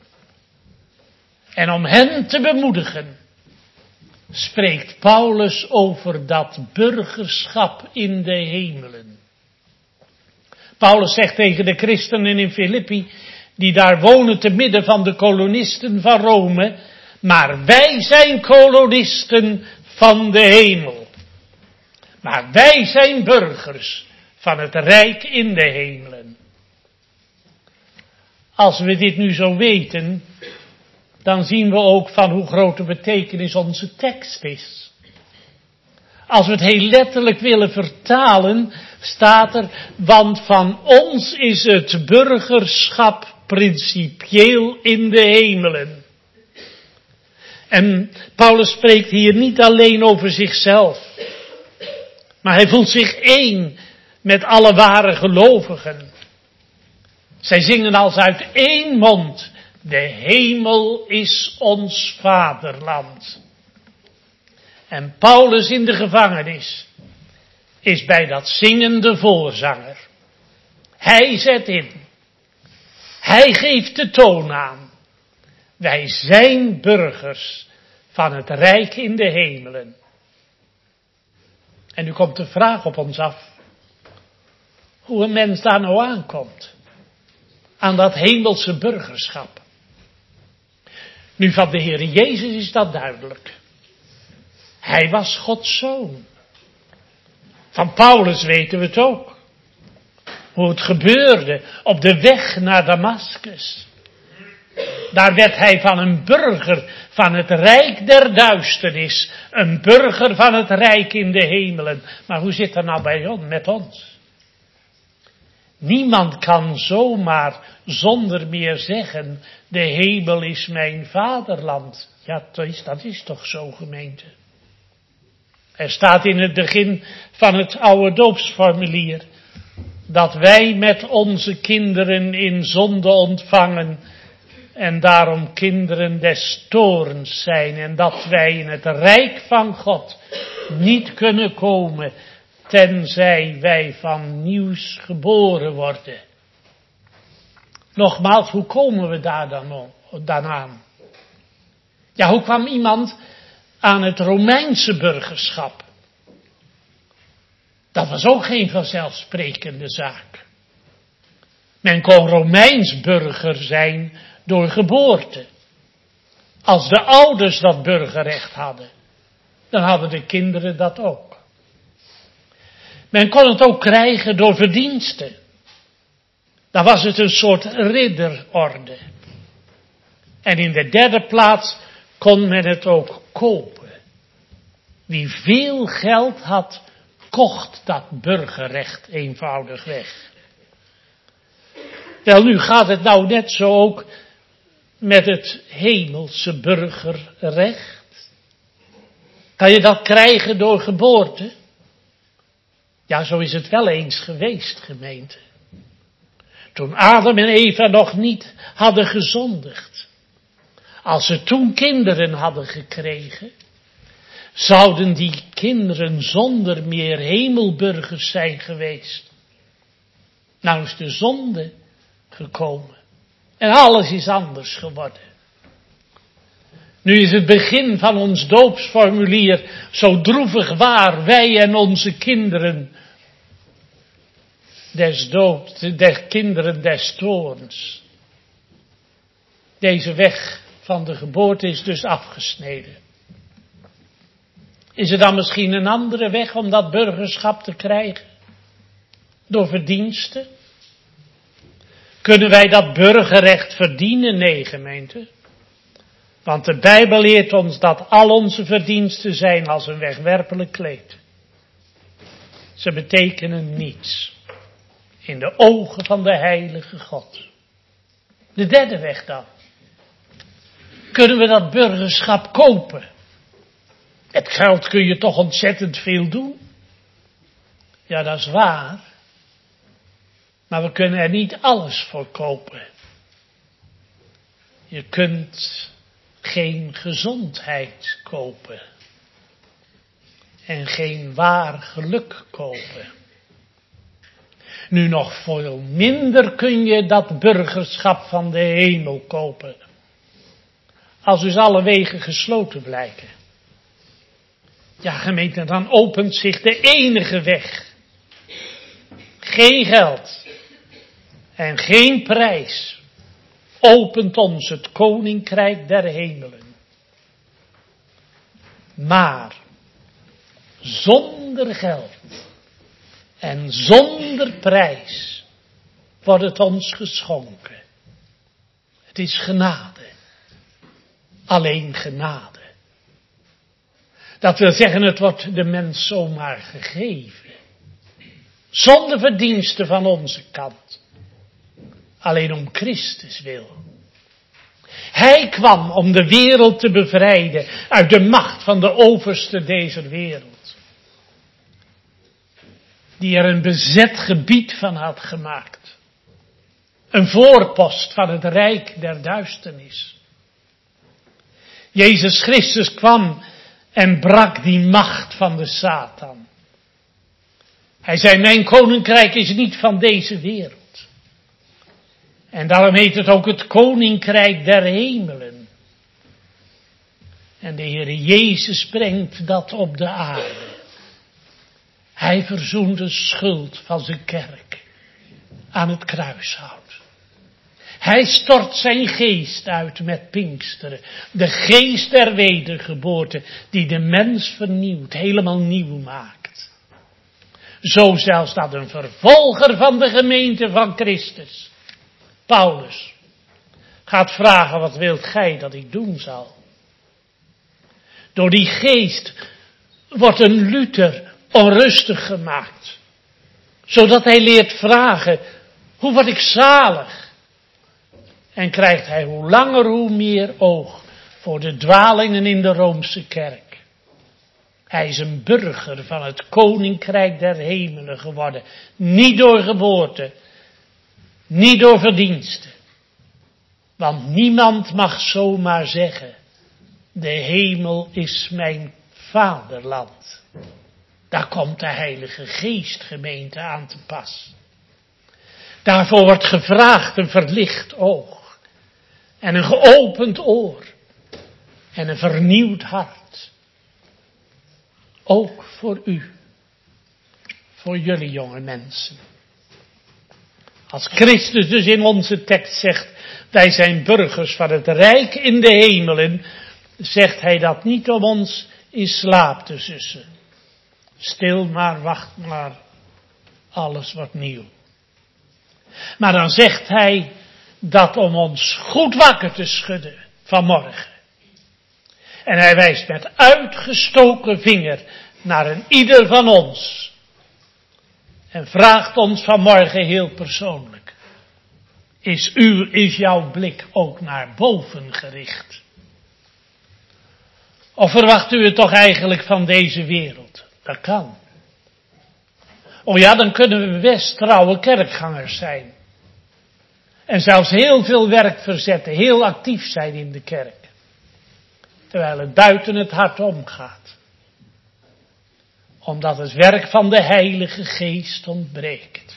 En om hen te bemoedigen spreekt Paulus over dat burgerschap in de hemelen. Paulus zegt tegen de christenen in Filippi, die daar wonen te midden van de kolonisten van Rome, maar wij zijn kolonisten van de hemel. Maar wij zijn burgers van het rijk in de hemelen. Als we dit nu zo weten, dan zien we ook van hoe grote betekenis onze tekst is. Als we het heel letterlijk willen vertalen, staat er, want van ons is het burgerschap principieel in de hemelen. En Paulus spreekt hier niet alleen over zichzelf, maar hij voelt zich één met alle ware gelovigen. Zij zingen als uit één mond, de hemel is ons vaderland. En Paulus in de gevangenis is bij dat zingende voorzanger. Hij zet in. Hij geeft de toon aan. Wij zijn burgers van het rijk in de hemelen. En nu komt de vraag op ons af. Hoe een mens daar nou aankomt. Aan dat hemelse burgerschap. Nu van de Heer Jezus is dat duidelijk. Hij was Gods zoon. Van Paulus weten we het ook. Hoe het gebeurde op de weg naar Damaskus. Daar werd hij van een burger van het rijk der duisternis. Een burger van het rijk in de hemelen. Maar hoe zit dat nou bij ons, met ons? Niemand kan zomaar zonder meer zeggen, de hemel is mijn vaderland. Ja, dat is, dat is toch zo, gemeente. Er staat in het begin van het oude doopsformulier dat wij met onze kinderen in zonde ontvangen en daarom kinderen des toorns zijn en dat wij in het rijk van God niet kunnen komen tenzij wij van nieuws geboren worden. Nogmaals, hoe komen we daar dan, dan aan? Ja, hoe kwam iemand aan het Romeinse burgerschap? Dat was ook geen vanzelfsprekende zaak. Men kon Romeins burger zijn door geboorte. Als de ouders dat burgerrecht hadden, dan hadden de kinderen dat ook. Men kon het ook krijgen door verdiensten. Dan was het een soort ridderorde. En in de derde plaats kon men het ook kopen. Wie veel geld had, kocht dat burgerrecht eenvoudig weg. Wel, nu gaat het nou net zo ook met het hemelse burgerrecht. Kan je dat krijgen door geboorte? Ja, zo is het wel eens geweest, gemeente. Toen Adam en Eva nog niet hadden gezondigd. Als ze toen kinderen hadden gekregen, zouden die kinderen zonder meer hemelburgers zijn geweest. Nou is de zonde gekomen. En alles is anders geworden. Nu is het begin van ons doopsformulier zo droevig waar, wij en onze kinderen des doods, des kinderen des toorns. Deze weg van de geboorte is dus afgesneden. Is er dan misschien een andere weg om dat burgerschap te krijgen? Door verdiensten? Kunnen wij dat burgerrecht verdienen? Nee, gemeente. Want de Bijbel leert ons dat al onze verdiensten zijn als een wegwerpelijk kleed. Ze betekenen niets in de ogen van de heilige God. De derde weg dan. Kunnen we dat burgerschap kopen? Met geld kun je toch ontzettend veel doen? Ja, dat is waar. Maar we kunnen er niet alles voor kopen. Je kunt geen gezondheid kopen. En geen waar geluk kopen. Nu nog veel minder kun je dat burgerschap van de hemel kopen. Als dus alle wegen gesloten blijken. Ja, gemeente, dan opent zich de enige weg. Geen geld en geen prijs opent ons het koninkrijk der hemelen. Maar zonder geld en zonder prijs wordt het ons geschonken. Het is genade. Alleen genade. Dat wil zeggen, het wordt de mens zomaar gegeven. Zonder verdiensten van onze kant. Alleen om Christus wil. Hij kwam om de wereld te bevrijden uit de macht van de overste deze wereld. Die er een bezet gebied van had gemaakt. Een voorpost van het rijk der duisternis. Jezus Christus kwam en brak die macht van de Satan. Hij zei, mijn koninkrijk is niet van deze wereld. En daarom heet het ook het koninkrijk der hemelen. En de Heer Jezus brengt dat op de aarde. Hij verzoent de schuld van zijn kerk aan het kruishout. Hij stort zijn geest uit met Pinksteren. De geest der wedergeboorte die de mens vernieuwt, helemaal nieuw maakt. Zo zelfs dat een vervolger van de gemeente van Christus, Paulus, gaat vragen, wat wilt gij dat ik doen zal? Door die geest wordt een Luther onrustig gemaakt. Zodat hij leert vragen, hoe word ik zalig? En krijgt hij hoe langer hoe meer oog voor de dwalingen in de Roomse kerk. Hij is een burger van het koninkrijk der hemelen geworden. Niet door geboorte, niet door verdiensten. Want niemand mag zomaar zeggen, de hemel is mijn vaderland. Daar komt de Heilige Geest, gemeente, aan te pas. Daarvoor wordt gevraagd een verlicht oog. En een geopend oor. En een vernieuwd hart. Ook voor u. Voor jullie jonge mensen. Als Christus dus in onze tekst zegt, wij zijn burgers van het Rijk in de hemelen, zegt hij dat niet om ons in slaap te sussen. Stil maar, wacht maar, alles wordt nieuw. Maar dan zegt hij dat om ons goed wakker te schudden vanmorgen. En hij wijst met uitgestoken vinger naar een ieder van ons. En vraagt ons vanmorgen heel persoonlijk. Is, u, is jouw blik ook naar boven gericht? Of verwacht u het toch eigenlijk van deze wereld? Dat kan. Oh ja, dan kunnen we best trouwe kerkgangers zijn. En zelfs heel veel werk verzetten, heel actief zijn in de kerk. Terwijl het buiten het hart omgaat. Omdat het werk van de Heilige Geest ontbreekt.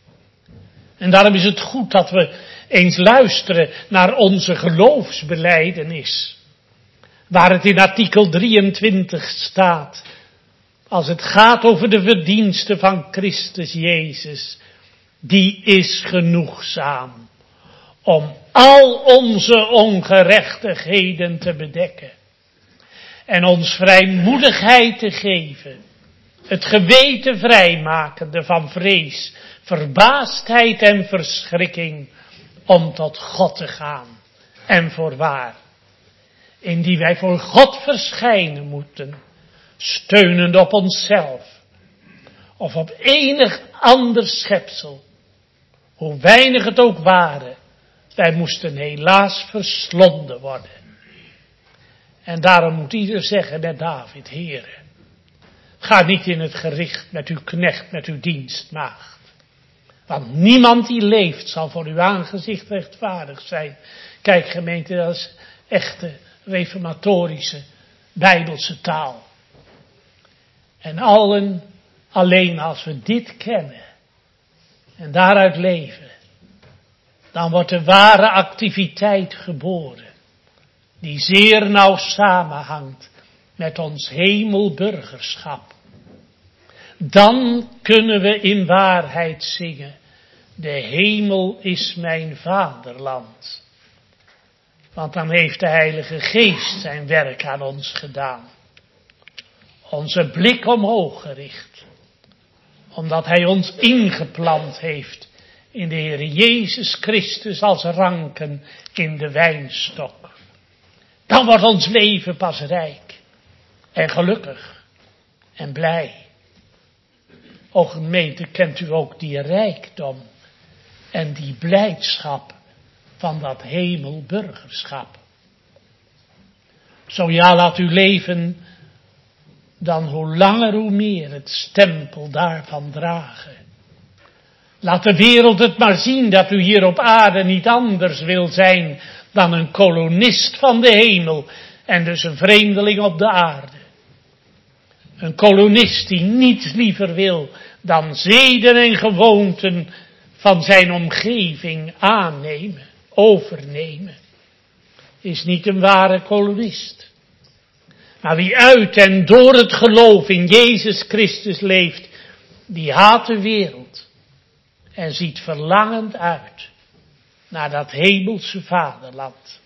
En daarom is het goed dat we eens luisteren naar onze geloofsbelijdenis. Waar het in artikel drieëntwintig staat. Als het gaat over de verdiensten van Christus Jezus. Die is genoegzaam. Om al onze ongerechtigheden te bedekken. En ons vrijmoedigheid te geven. Het geweten vrijmakende van vrees, verbaasdheid en verschrikking. Om tot God te gaan. En voorwaar. In die wij voor God verschijnen moeten. Steunend op onszelf. Of op enig ander schepsel. Hoe weinig het ook waren. Wij moesten helaas verslonden worden. En daarom moet ieder zeggen met David, Heere, ga niet in het gericht met uw knecht, met uw dienstmaagd. Want niemand die leeft zal voor uw aangezicht rechtvaardig zijn. Kijk gemeente, dat is echte reformatorische, bijbelse taal. En allen, alleen als we dit kennen en daaruit leven, dan wordt de ware activiteit geboren. Die zeer nauw samenhangt met ons hemelburgerschap. Dan kunnen we in waarheid zingen. De hemel is mijn vaderland. Want dan heeft de Heilige Geest zijn werk aan ons gedaan. Onze blik omhoog gericht. Omdat Hij ons ingeplant heeft in de Heer Jezus Christus als ranken in de wijnstok. Dan wordt ons leven pas rijk en gelukkig en blij. O gemeente, kent u ook die rijkdom en die blijdschap van dat hemelburgerschap? Zo ja, laat uw leven dan hoe langer hoe meer het stempel daarvan dragen. Laat de wereld het maar zien dat u hier op aarde niet anders wil zijn dan een kolonist van de hemel en dus een vreemdeling op de aarde. Een kolonist die niets liever wil dan zeden en gewoonten van zijn omgeving aannemen, overnemen. Is niet een ware kolonist. Maar wie uit en door het geloof in Jezus Christus leeft, die haat de wereld en ziet verlangend uit naar dat hemelse vaderland.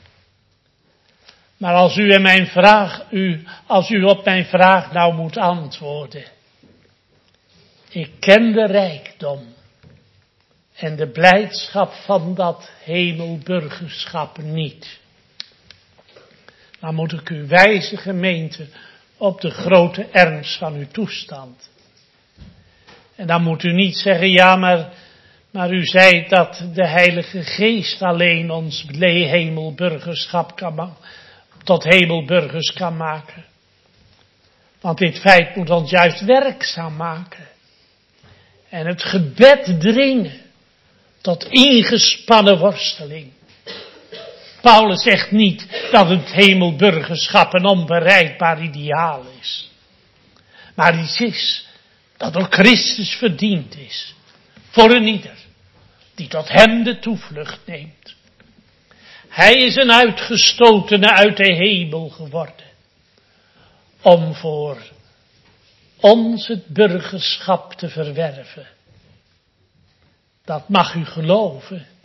Maar als u, en mijn vraag, u, als u op mijn vraag nou moet antwoorden. Ik ken de rijkdom en de blijdschap van dat hemelburgerschap niet. Dan moet ik u wijzen, gemeente, op de grote ernst van uw toestand. En dan moet u niet zeggen, ja, maar, maar u zei dat de Heilige Geest alleen ons hemelburgerschap kan maken. Tot hemelburgers kan maken. Want dit feit moet ons juist werkzaam maken. En het gebed dringen tot ingespannen worsteling. Paulus zegt niet dat het hemelburgerschap een onbereikbaar ideaal is. Maar iets is dat door Christus verdiend is. Voor een ieder die tot hem de toevlucht neemt. Hij is een uitgestotene uit de hemel geworden. Om voor ons het burgerschap te verwerven. Dat mag u geloven.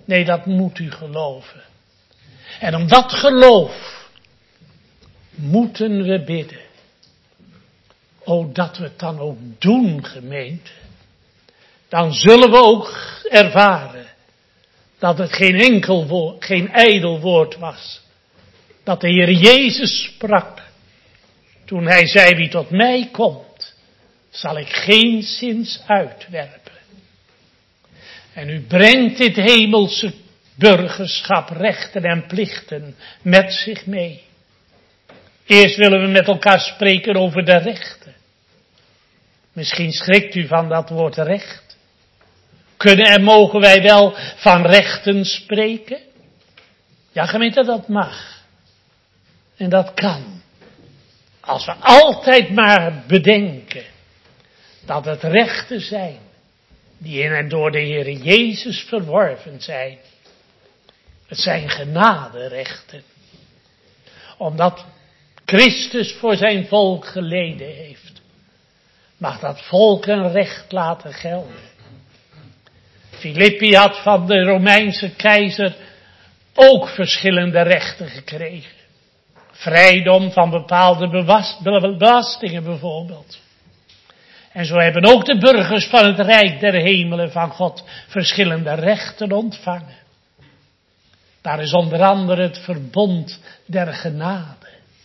Nee, dat moet u geloven. En om dat geloof moeten we bidden. O, dat we het dan ook doen, gemeente. Dan zullen we ook ervaren dat het geen enkel woord, geen ijdel woord was. Dat de Heer Jezus sprak toen hij zei, wie tot mij komt, zal ik geenszins uitwerpen. En u brengt dit hemelse burgerschap, rechten en plichten met zich mee. Eerst willen we met elkaar spreken over de rechten. Misschien schrikt u van dat woord recht. Kunnen en mogen wij wel van rechten spreken? Ja, gemeente, dat mag. En dat kan. Als we altijd maar bedenken dat het rechten zijn die in en door de Heer Jezus verworven zijn. Het zijn genaderechten. Omdat Christus voor zijn volk geleden heeft, mag dat volk een recht laten gelden. Filippi had van de Romeinse keizer ook verschillende rechten gekregen. Vrijdom van bepaalde belastingen bijvoorbeeld. En zo hebben ook de burgers van het Rijk der Hemelen van God verschillende rechten ontvangen. Daar is onder andere het verbond der genade.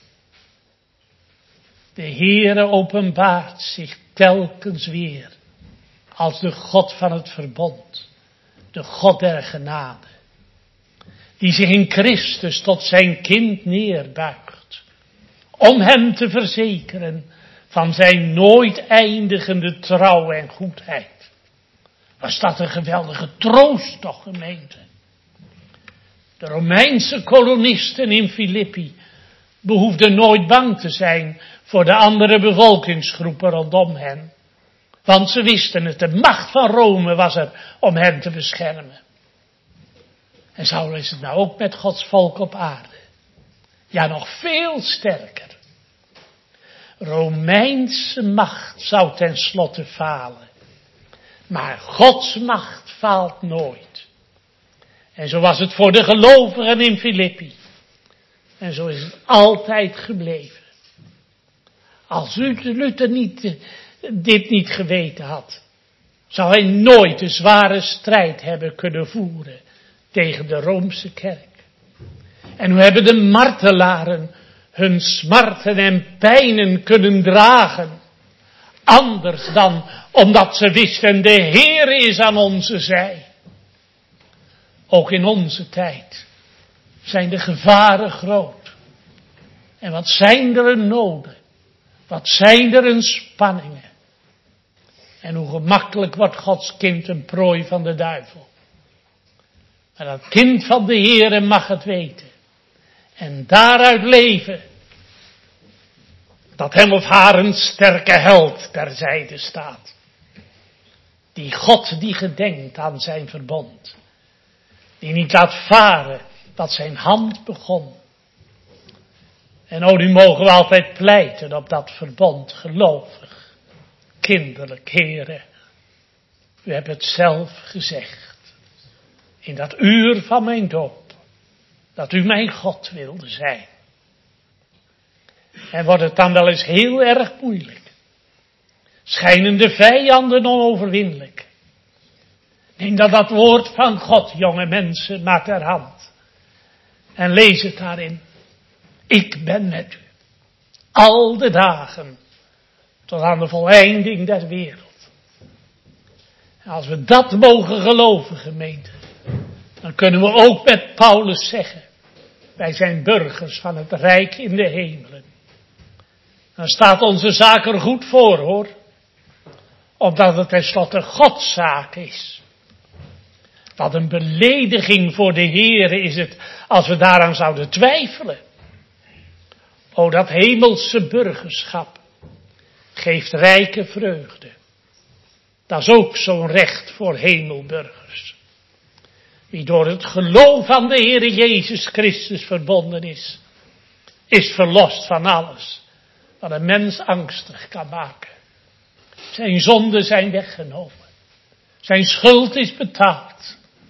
De Heere openbaart zich telkens weer als de God van het verbond, de God der genade, die zich in Christus tot zijn kind neerbuigt, om hem te verzekeren van zijn nooit eindigende trouw en goedheid. Was dat een geweldige troost toch, gemeente? De Romeinse kolonisten in Filippi behoefden nooit bang te zijn voor de andere bevolkingsgroepen rondom hen. Want ze wisten het, de macht van Rome was er om hen te beschermen. En zo is het nou ook met Gods volk op aarde. Ja, nog veel sterker. Romeinse macht zou tenslotte falen. Maar Gods macht faalt nooit. En zo was het voor de gelovigen in Filippi. En zo is het altijd gebleven. Als Luther niet, dit niet geweten had, zou hij nooit de zware strijd hebben kunnen voeren tegen de Roomse kerk. En hoe hebben de martelaren hun smarten en pijnen kunnen dragen? Anders dan omdat ze wisten, de Heer is aan onze zij. Ook in onze tijd zijn de gevaren groot. En wat zijn er een noden? Wat zijn er een spanningen? En hoe gemakkelijk wordt Gods kind een prooi van de duivel. Maar dat kind van de Heere mag het weten. En daaruit leven. Dat hem of haar een sterke held terzijde staat. Die God die gedenkt aan zijn verbond. Die niet laat varen wat zijn hand begon. En o, nu mogen we altijd pleiten op dat verbond, gelovig, kinderlijk, Heere. U hebt het zelf gezegd, in dat uur van mijn doop, dat u mijn God wilde zijn. En wordt het dan wel eens heel erg moeilijk. Schijnen de vijanden onoverwinnelijk. Neem dan dat woord van God, jonge mensen, maar ter hand. En lees het daarin. Ik ben met u. Al de dagen. Tot aan de voleinding der wereld. En als we dat mogen geloven, gemeente. Dan kunnen we ook met Paulus zeggen. Wij zijn burgers van het Rijk in de hemelen. Dan staat onze zaak er goed voor, hoor. Omdat het tenslotte Gods zaak is. Wat een belediging voor de Heere is het als we daaraan zouden twijfelen. O, dat hemelse burgerschap geeft rijke vreugde. Dat is ook zo'n recht voor hemelburgers. Wie door het geloof aan de Heere Jezus Christus verbonden is, is verlost van alles wat een mens angstig kan maken. Zijn zonden zijn weggenomen. Zijn schuld is betaald.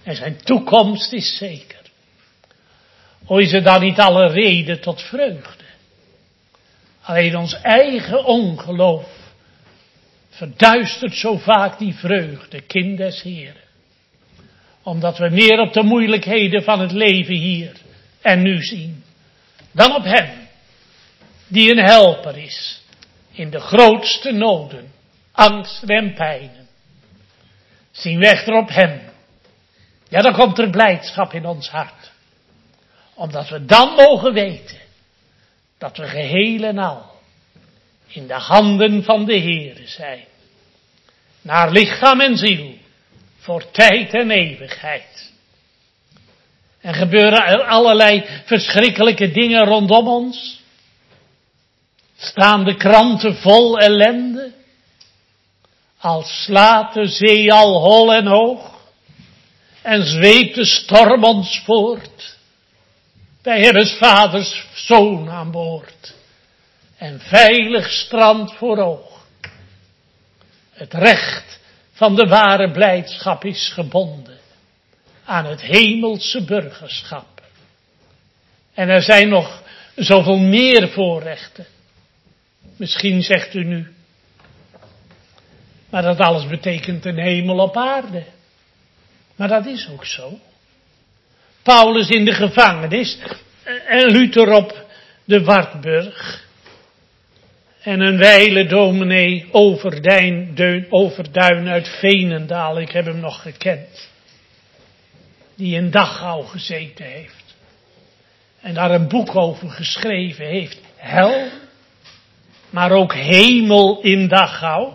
En zijn toekomst is zeker. O, is er dan niet alle reden tot vreugde? Alleen ons eigen ongeloof verduistert zo vaak die vreugde, kind des Heren. Omdat we meer op de moeilijkheden van het leven hier en nu zien, dan op hem, die een helper is in de grootste noden, angsten en pijnen. Zien we echter op hem, ja, dan komt er blijdschap in ons hart. Omdat we dan mogen weten dat we geheel en al in de handen van de Heere zijn. Naar lichaam en ziel, voor tijd en eeuwigheid. En gebeuren er allerlei verschrikkelijke dingen rondom ons. Staan de kranten vol ellende. Als slaat de zee al hol en hoog. En zweept de storm ons voort. Wij hebben 's vaders zoon aan boord. En veilig strand voor oog. Het recht van de ware blijdschap is gebonden aan het hemelse burgerschap. En er zijn nog zoveel meer voorrechten. Misschien zegt u nu, maar dat alles betekent een hemel op aarde. Maar dat is ook zo. Paulus in de gevangenis en Luther op de Wartburg. En een wijle dominee Overduin, Deun, Overduin uit Veenendaal, ik heb hem nog gekend. Die in Dachau gezeten heeft. En daar een boek over geschreven heeft. Hel, maar ook hemel in Dachau.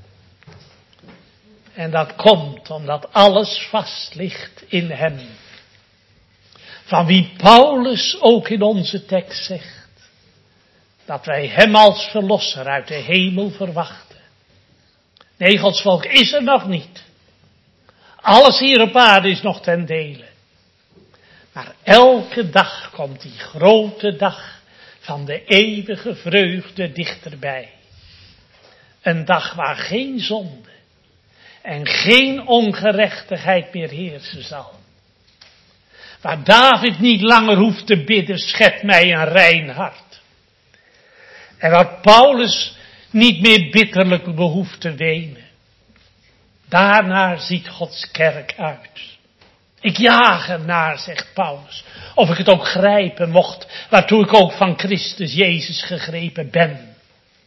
En dat komt omdat alles vast ligt in hem. Van wie Paulus ook in onze tekst zegt. Dat wij hem als verlosser uit de hemel verwachten. Nee, Gods volk is er nog niet. Alles hier op aarde is nog ten dele. Maar elke dag komt die grote dag van de eeuwige vreugde dichterbij. Een dag waar geen zonde en geen ongerechtigheid meer heersen zal. Waar David niet langer hoeft te bidden, schep mij een rein hart. En waar Paulus niet meer bitterlijk behoeft te wenen. Daarnaar ziet Gods kerk uit. Ik jaag ernaar, zegt Paulus. Of ik het ook grijpen mocht, waartoe ik ook van Christus Jezus gegrepen ben.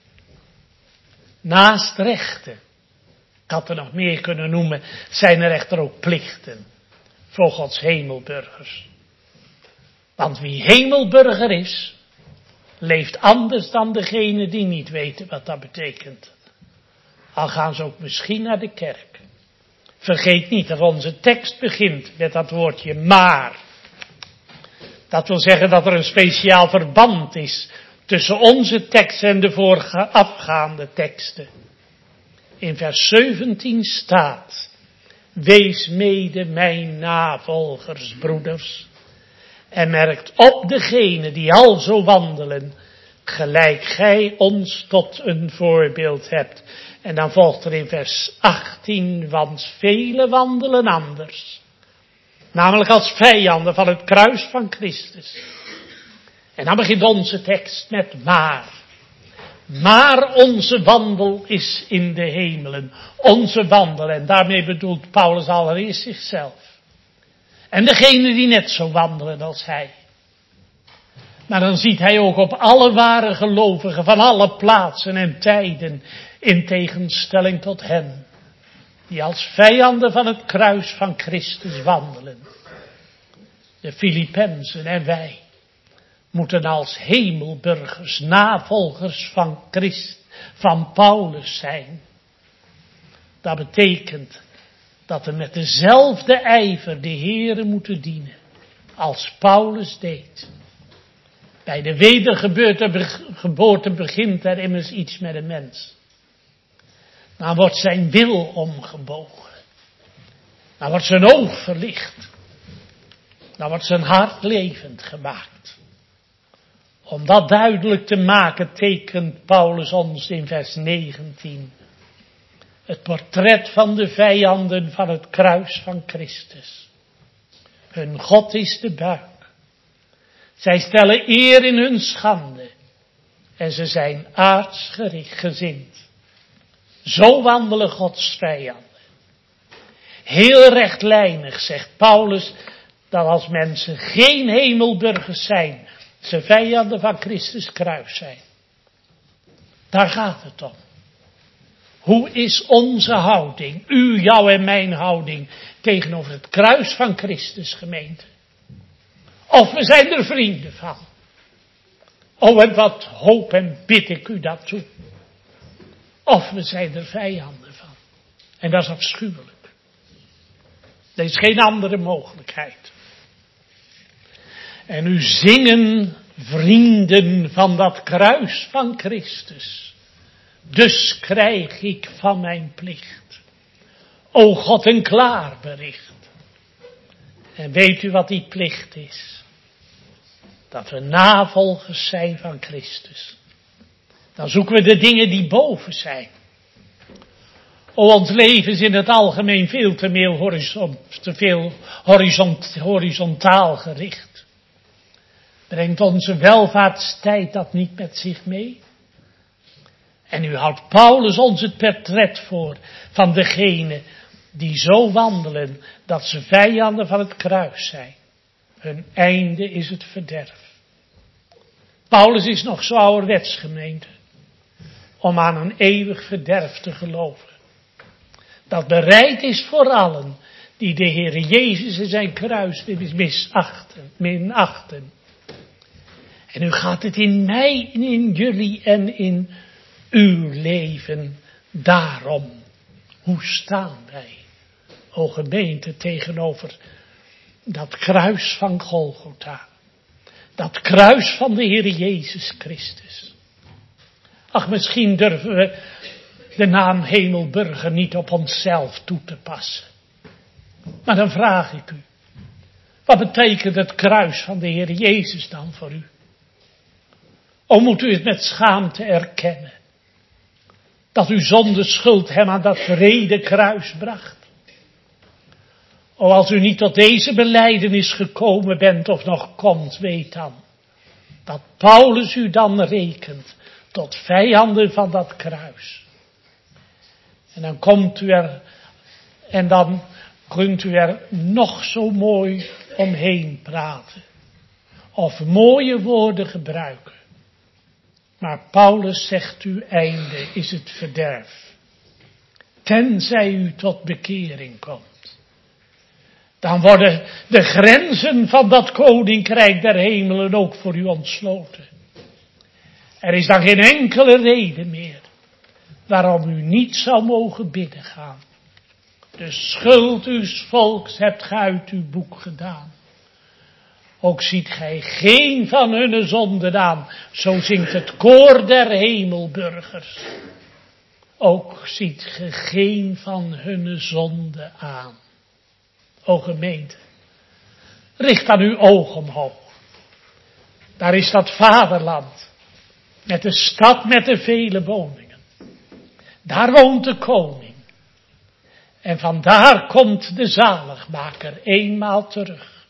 Naast rechten, ik had er nog meer kunnen noemen, zijn er echter ook plichten voor Gods hemelburgers. Want wie hemelburger is, leeft anders dan degene die niet weten wat dat betekent. Al gaan ze ook misschien naar de kerk. Vergeet niet dat onze tekst begint met dat woordje maar. Dat wil zeggen dat er een speciaal verband is tussen onze tekst en de voorafgaande teksten. In vers zeventien staat: wees mede mijn navolgers, broeders. En merkt op degenen die al zo wandelen, gelijk gij ons tot een voorbeeld hebt. En dan volgt er in vers achttien, want vele wandelen anders. Namelijk als vijanden van het kruis van Christus. En dan begint onze tekst met maar. Maar onze wandel is in de hemelen. Onze wandel, en daarmee bedoelt Paulus allereerst zichzelf. En degene die net zo wandelen als hij. Maar dan ziet hij ook op alle ware gelovigen van alle plaatsen en tijden, in tegenstelling tot hen, die als vijanden van het kruis van Christus wandelen. De Filippenzen en wij moeten als hemelburgers, navolgers van Christus, van Paulus zijn. Dat betekent dat we met dezelfde ijver de Heere moeten als Paulus deed. Bij de wedergeboorte begint er immers iets met een mens. Dan wordt zijn wil omgebogen. Dan wordt zijn oog verlicht. Dan wordt zijn hart levend gemaakt. Om dat duidelijk te maken tekent Paulus ons in vers negentien. Het portret van de vijanden van het kruis van Christus. Hun God is de buik. Zij stellen eer in hun schande. En ze zijn aardsgericht gezind. Zo wandelen Gods vijanden. Heel rechtlijnig zegt Paulus dat als mensen geen hemelburgers zijn, ze vijanden van Christus kruis zijn. Daar gaat het om. Hoe is onze houding, u, jou en mijn houding, tegenover het kruis van Christus, gemeente? Of we zijn er vrienden van. Oh, en wat hoop en bid ik u dat toe. Of we zijn er vijanden van. En dat is afschuwelijk. Er is geen andere mogelijkheid. En u zingen, vrienden van dat kruis van Christus. Dus krijg ik van mijn plicht, o God, een klaar bericht. En weet u wat die plicht is? Dat we navolgers zijn van Christus. Dan zoeken we de dingen die boven zijn. O, ons leven is in het algemeen veel te, meer horizon, te veel horizont, horizontaal gericht. Brengt onze welvaartstijd dat niet met zich mee? En nu houdt Paulus ons het portret voor van degenen die zo wandelen dat ze vijanden van het kruis zijn. Hun einde is het verderf. Paulus is nog zo ouderwets, gemeente, om aan een eeuwig verderf te geloven. Dat bereid is voor allen die de Heere Jezus en zijn kruis misachten, minachten. En nu gaat het in mij, in jullie en in uw leven daarom. Hoe staan wij, o gemeente, tegenover dat kruis van Golgotha. Dat kruis van de Heer Jezus Christus. Ach, misschien durven we de naam Hemelburger niet op onszelf toe te passen. Maar dan vraag ik u, wat betekent het kruis van de Heer Jezus dan voor u? O, moet u het met schaamte erkennen, dat u zonder schuld hem aan dat wrede kruis bracht? O, als u niet tot deze belijdenis gekomen bent of nog komt, weet dan dat Paulus u dan rekent tot vijanden van dat kruis. En dan komt u er, en dan kunt u er nog zo mooi omheen praten. Of mooie woorden gebruiken. Maar Paulus zegt, uw einde is het verderf. Tenzij u tot bekering komt. Dan worden de grenzen van dat koninkrijk der hemelen ook voor u ontsloten. Er is dan geen enkele reden meer waarom u niet zou mogen bidden gaan. De schuld uws volks hebt gij uit uw boek gedaan. Ook ziet gij geen van hunne zonden aan. Zo zingt het koor der hemelburgers. Ook ziet ge geen van hunne zonden aan. O gemeente, richt dan uw oog omhoog. Daar is dat vaderland. Met de stad met de vele woningen. Daar woont de koning. En vandaar komt de zaligmaker eenmaal terug.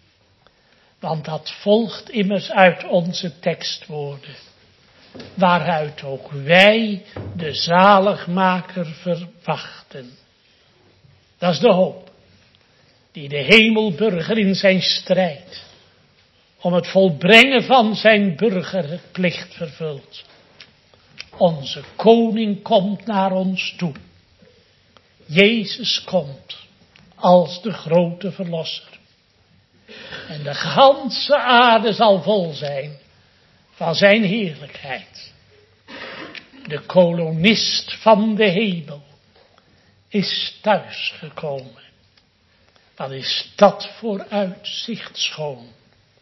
Want dat volgt immers uit onze tekstwoorden. Waaruit ook wij de zaligmaker verwachten. Dat is de hoop. Die de hemelburger in zijn strijd. Om het volbrengen van zijn burgerplicht vervult. Onze koning komt naar ons toe. Jezus komt als de grote verlosser. En de ganse aarde zal vol zijn van zijn heerlijkheid. De kolonist van de hemel is thuisgekomen. Wat is dat voor uitzicht schoon.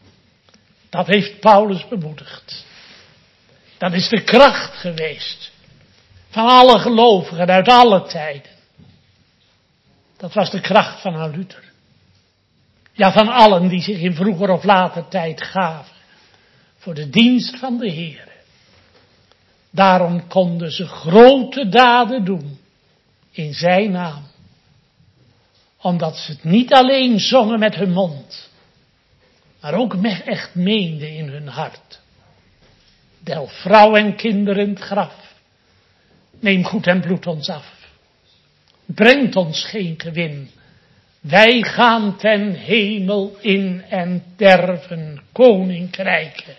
Dat heeft Paulus bemoedigd. Dat is de kracht geweest van alle gelovigen uit alle tijden. Dat was de kracht van aan Luther. Ja, van allen die zich in vroeger of later tijd gaven voor de dienst van de Heer. Daarom konden ze grote daden doen in zijn naam. Omdat ze het niet alleen zongen met hun mond, maar ook echt meenden in hun hart. Del vrouw en kinderen het graf. Neem goed en bloed ons af. Brengt ons geen gewin. Wij gaan ten hemel in en derven koninkrijken.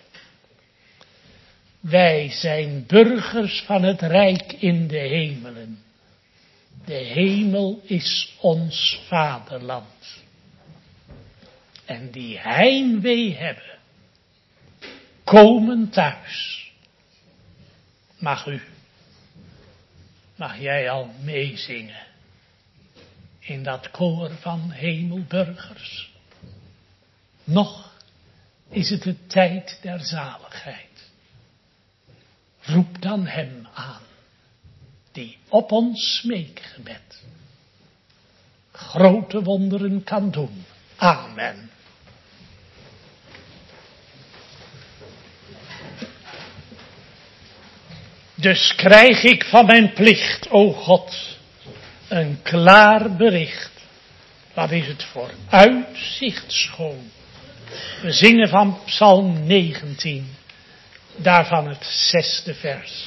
Wij zijn burgers van het rijk in de hemelen. De hemel is ons vaderland. En die heimwee hebben, komen thuis. Mag u, mag jij al meezingen in dat koor van hemelburgers? Nog is het de tijd der zaligheid. Roep dan hem aan, die op ons smeekgebed grote wonderen kan doen. Amen. Dus krijg ik van mijn plicht, o God, een klaar bericht. Wat is het voor uitzicht schoon. We zingen van Psalm negentien, daarvan het zesde vers.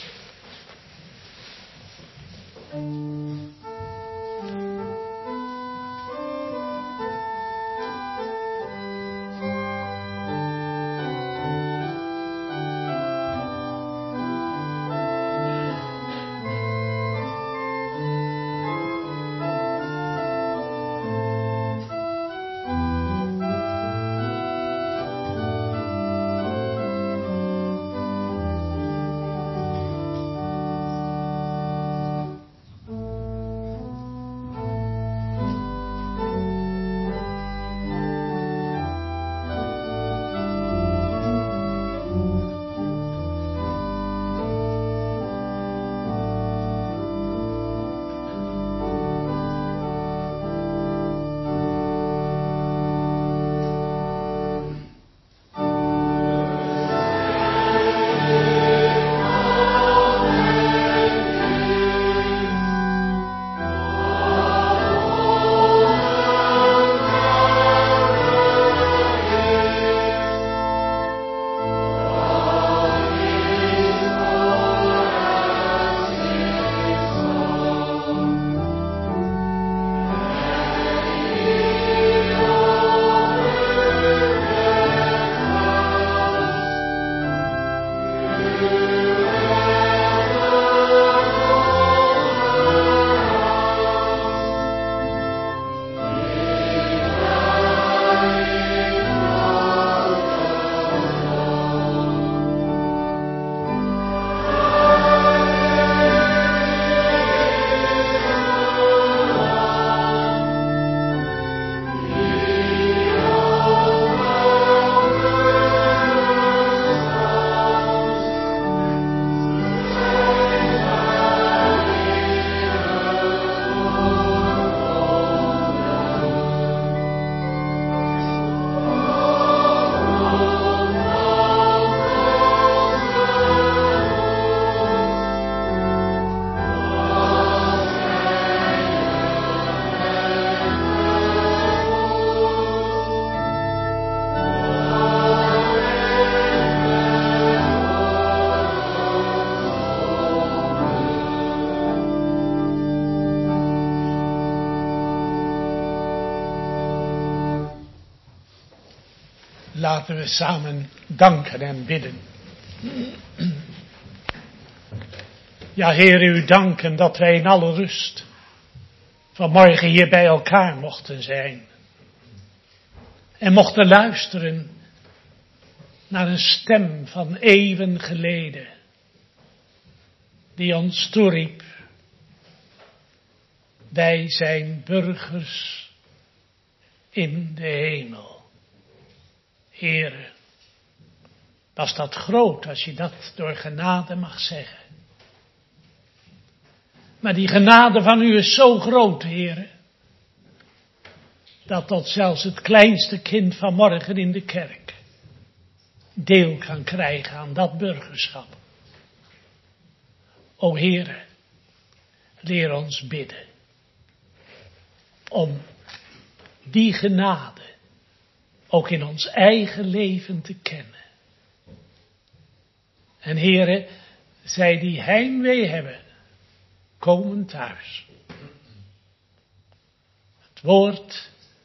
Laten we samen danken en bidden. Ja, Heer, u danken dat wij in alle rust vanmorgen hier bij elkaar mochten zijn. En mochten luisteren naar een stem van eeuwen geleden. Die ons toeriep. Wij zijn burgers in de hemel. Heere, was dat groot als je dat door genade mag zeggen. Maar die genade van u is zo groot, Heere, dat tot zelfs het kleinste kind van morgen in de kerk deel kan krijgen aan dat burgerschap. O Heere, leer ons bidden om die genade ook in ons eigen leven te kennen. En Heere, zij die heimwee hebben, komen thuis. Het woord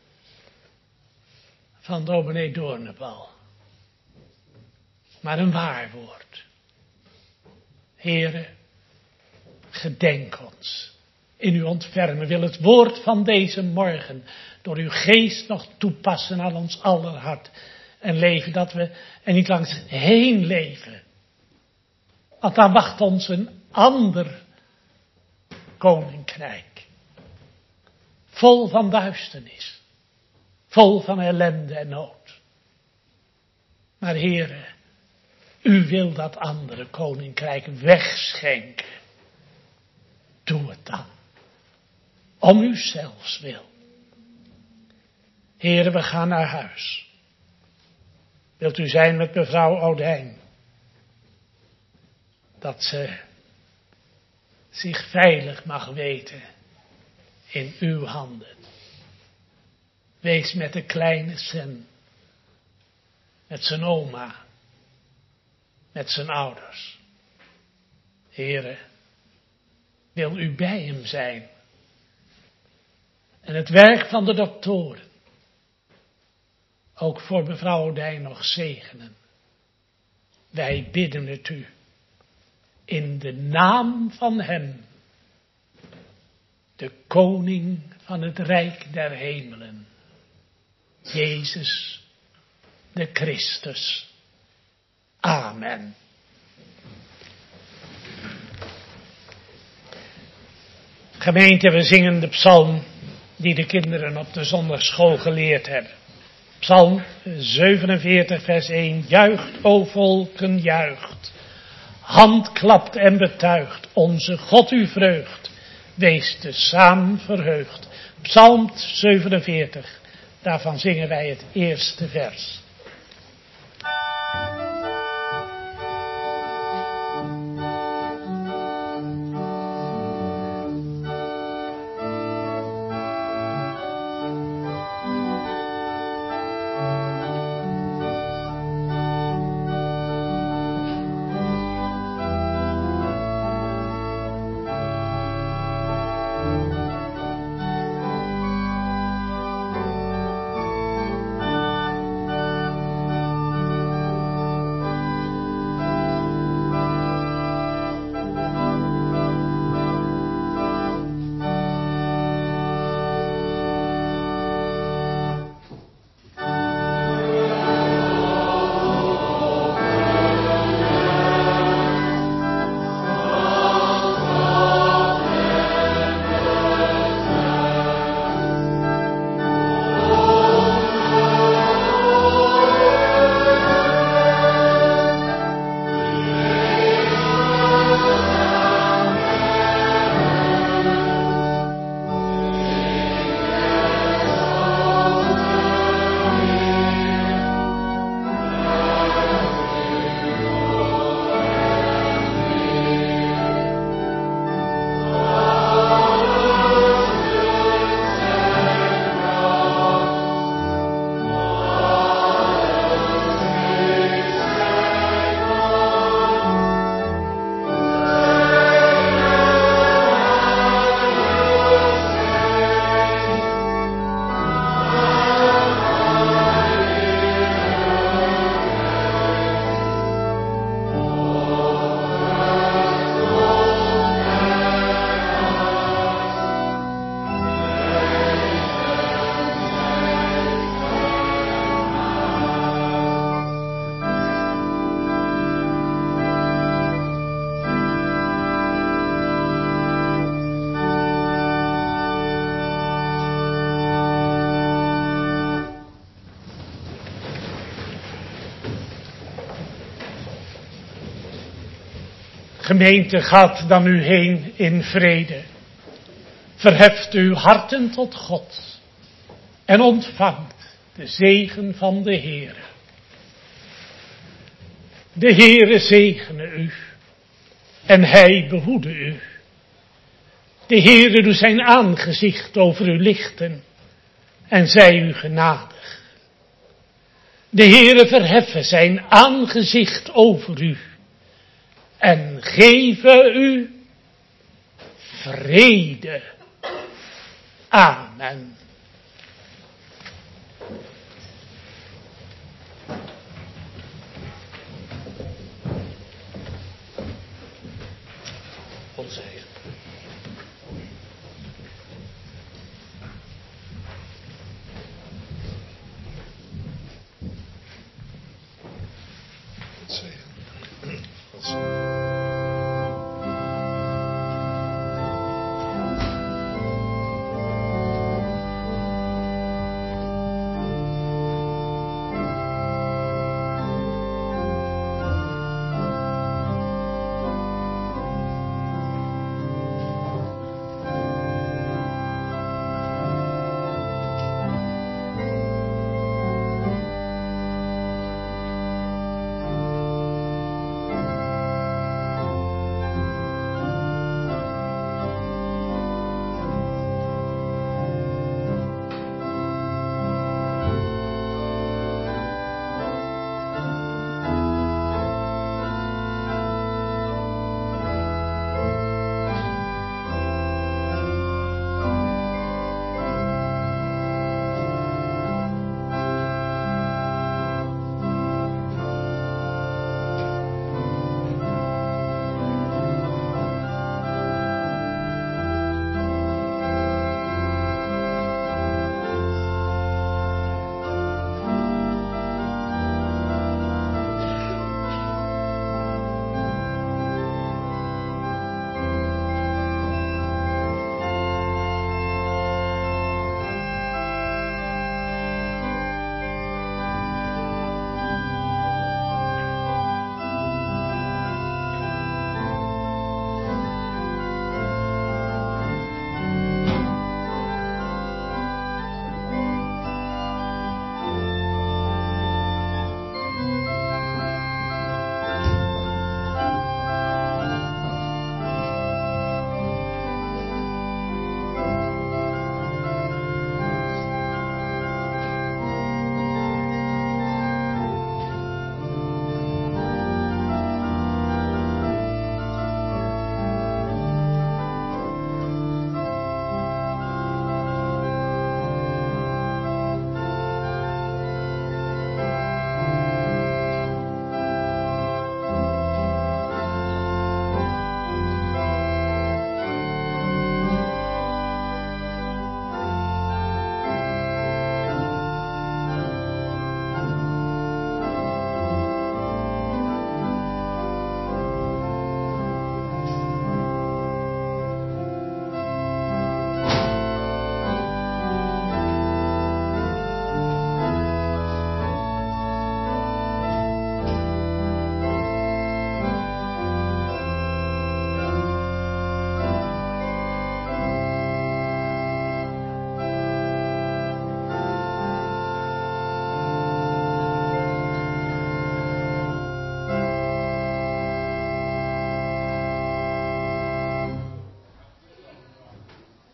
van dominee Doornenbal. Maar een waar woord. Heere, gedenk ons. In uw ontfermen wil het woord van deze morgen door uw geest nog toepassen aan ons aller hart. En leven dat we er niet langs heen leven. Want dan wacht ons een ander koninkrijk. Vol van duisternis. Vol van ellende en nood. Maar Heere, u wil dat andere koninkrijk wegschenken. Doe het dan. Om u zelfs wil. Heere, we gaan naar huis. Wilt u zijn met mevrouw Odijn? Dat ze zich veilig mag weten in uw handen. Wees met de kleine Sen. Met zijn oma. Met zijn ouders. Heere, wil u bij hem zijn. En het werk van de doktoren. Ook voor mevrouw Odijn nog zegenen. Wij bidden het u. In de naam van hem. De koning van het rijk der hemelen. Jezus de Christus. Amen. Gemeente, we zingen de psalm die de kinderen op de zondagschool geleerd hebben. Psalm zevenenveertig vers één. Juicht, o volken, juicht. Hand klapt en betuigt. Onze God uw vreugd. Wees te samen verheugd. Psalm zevenenveertig. Daarvan zingen wij het eerste vers. Gemeente, gaat dan nu heen in vrede. Verheft uw harten tot God. En ontvangt de zegen van de Heere. De Heere zegene u. En hij behoede u. De Heere doet zijn aangezicht over u lichten. en zij u genadig. De Heere verheffen zijn aangezicht over u en geven u vrede. Amen. Onze Heer.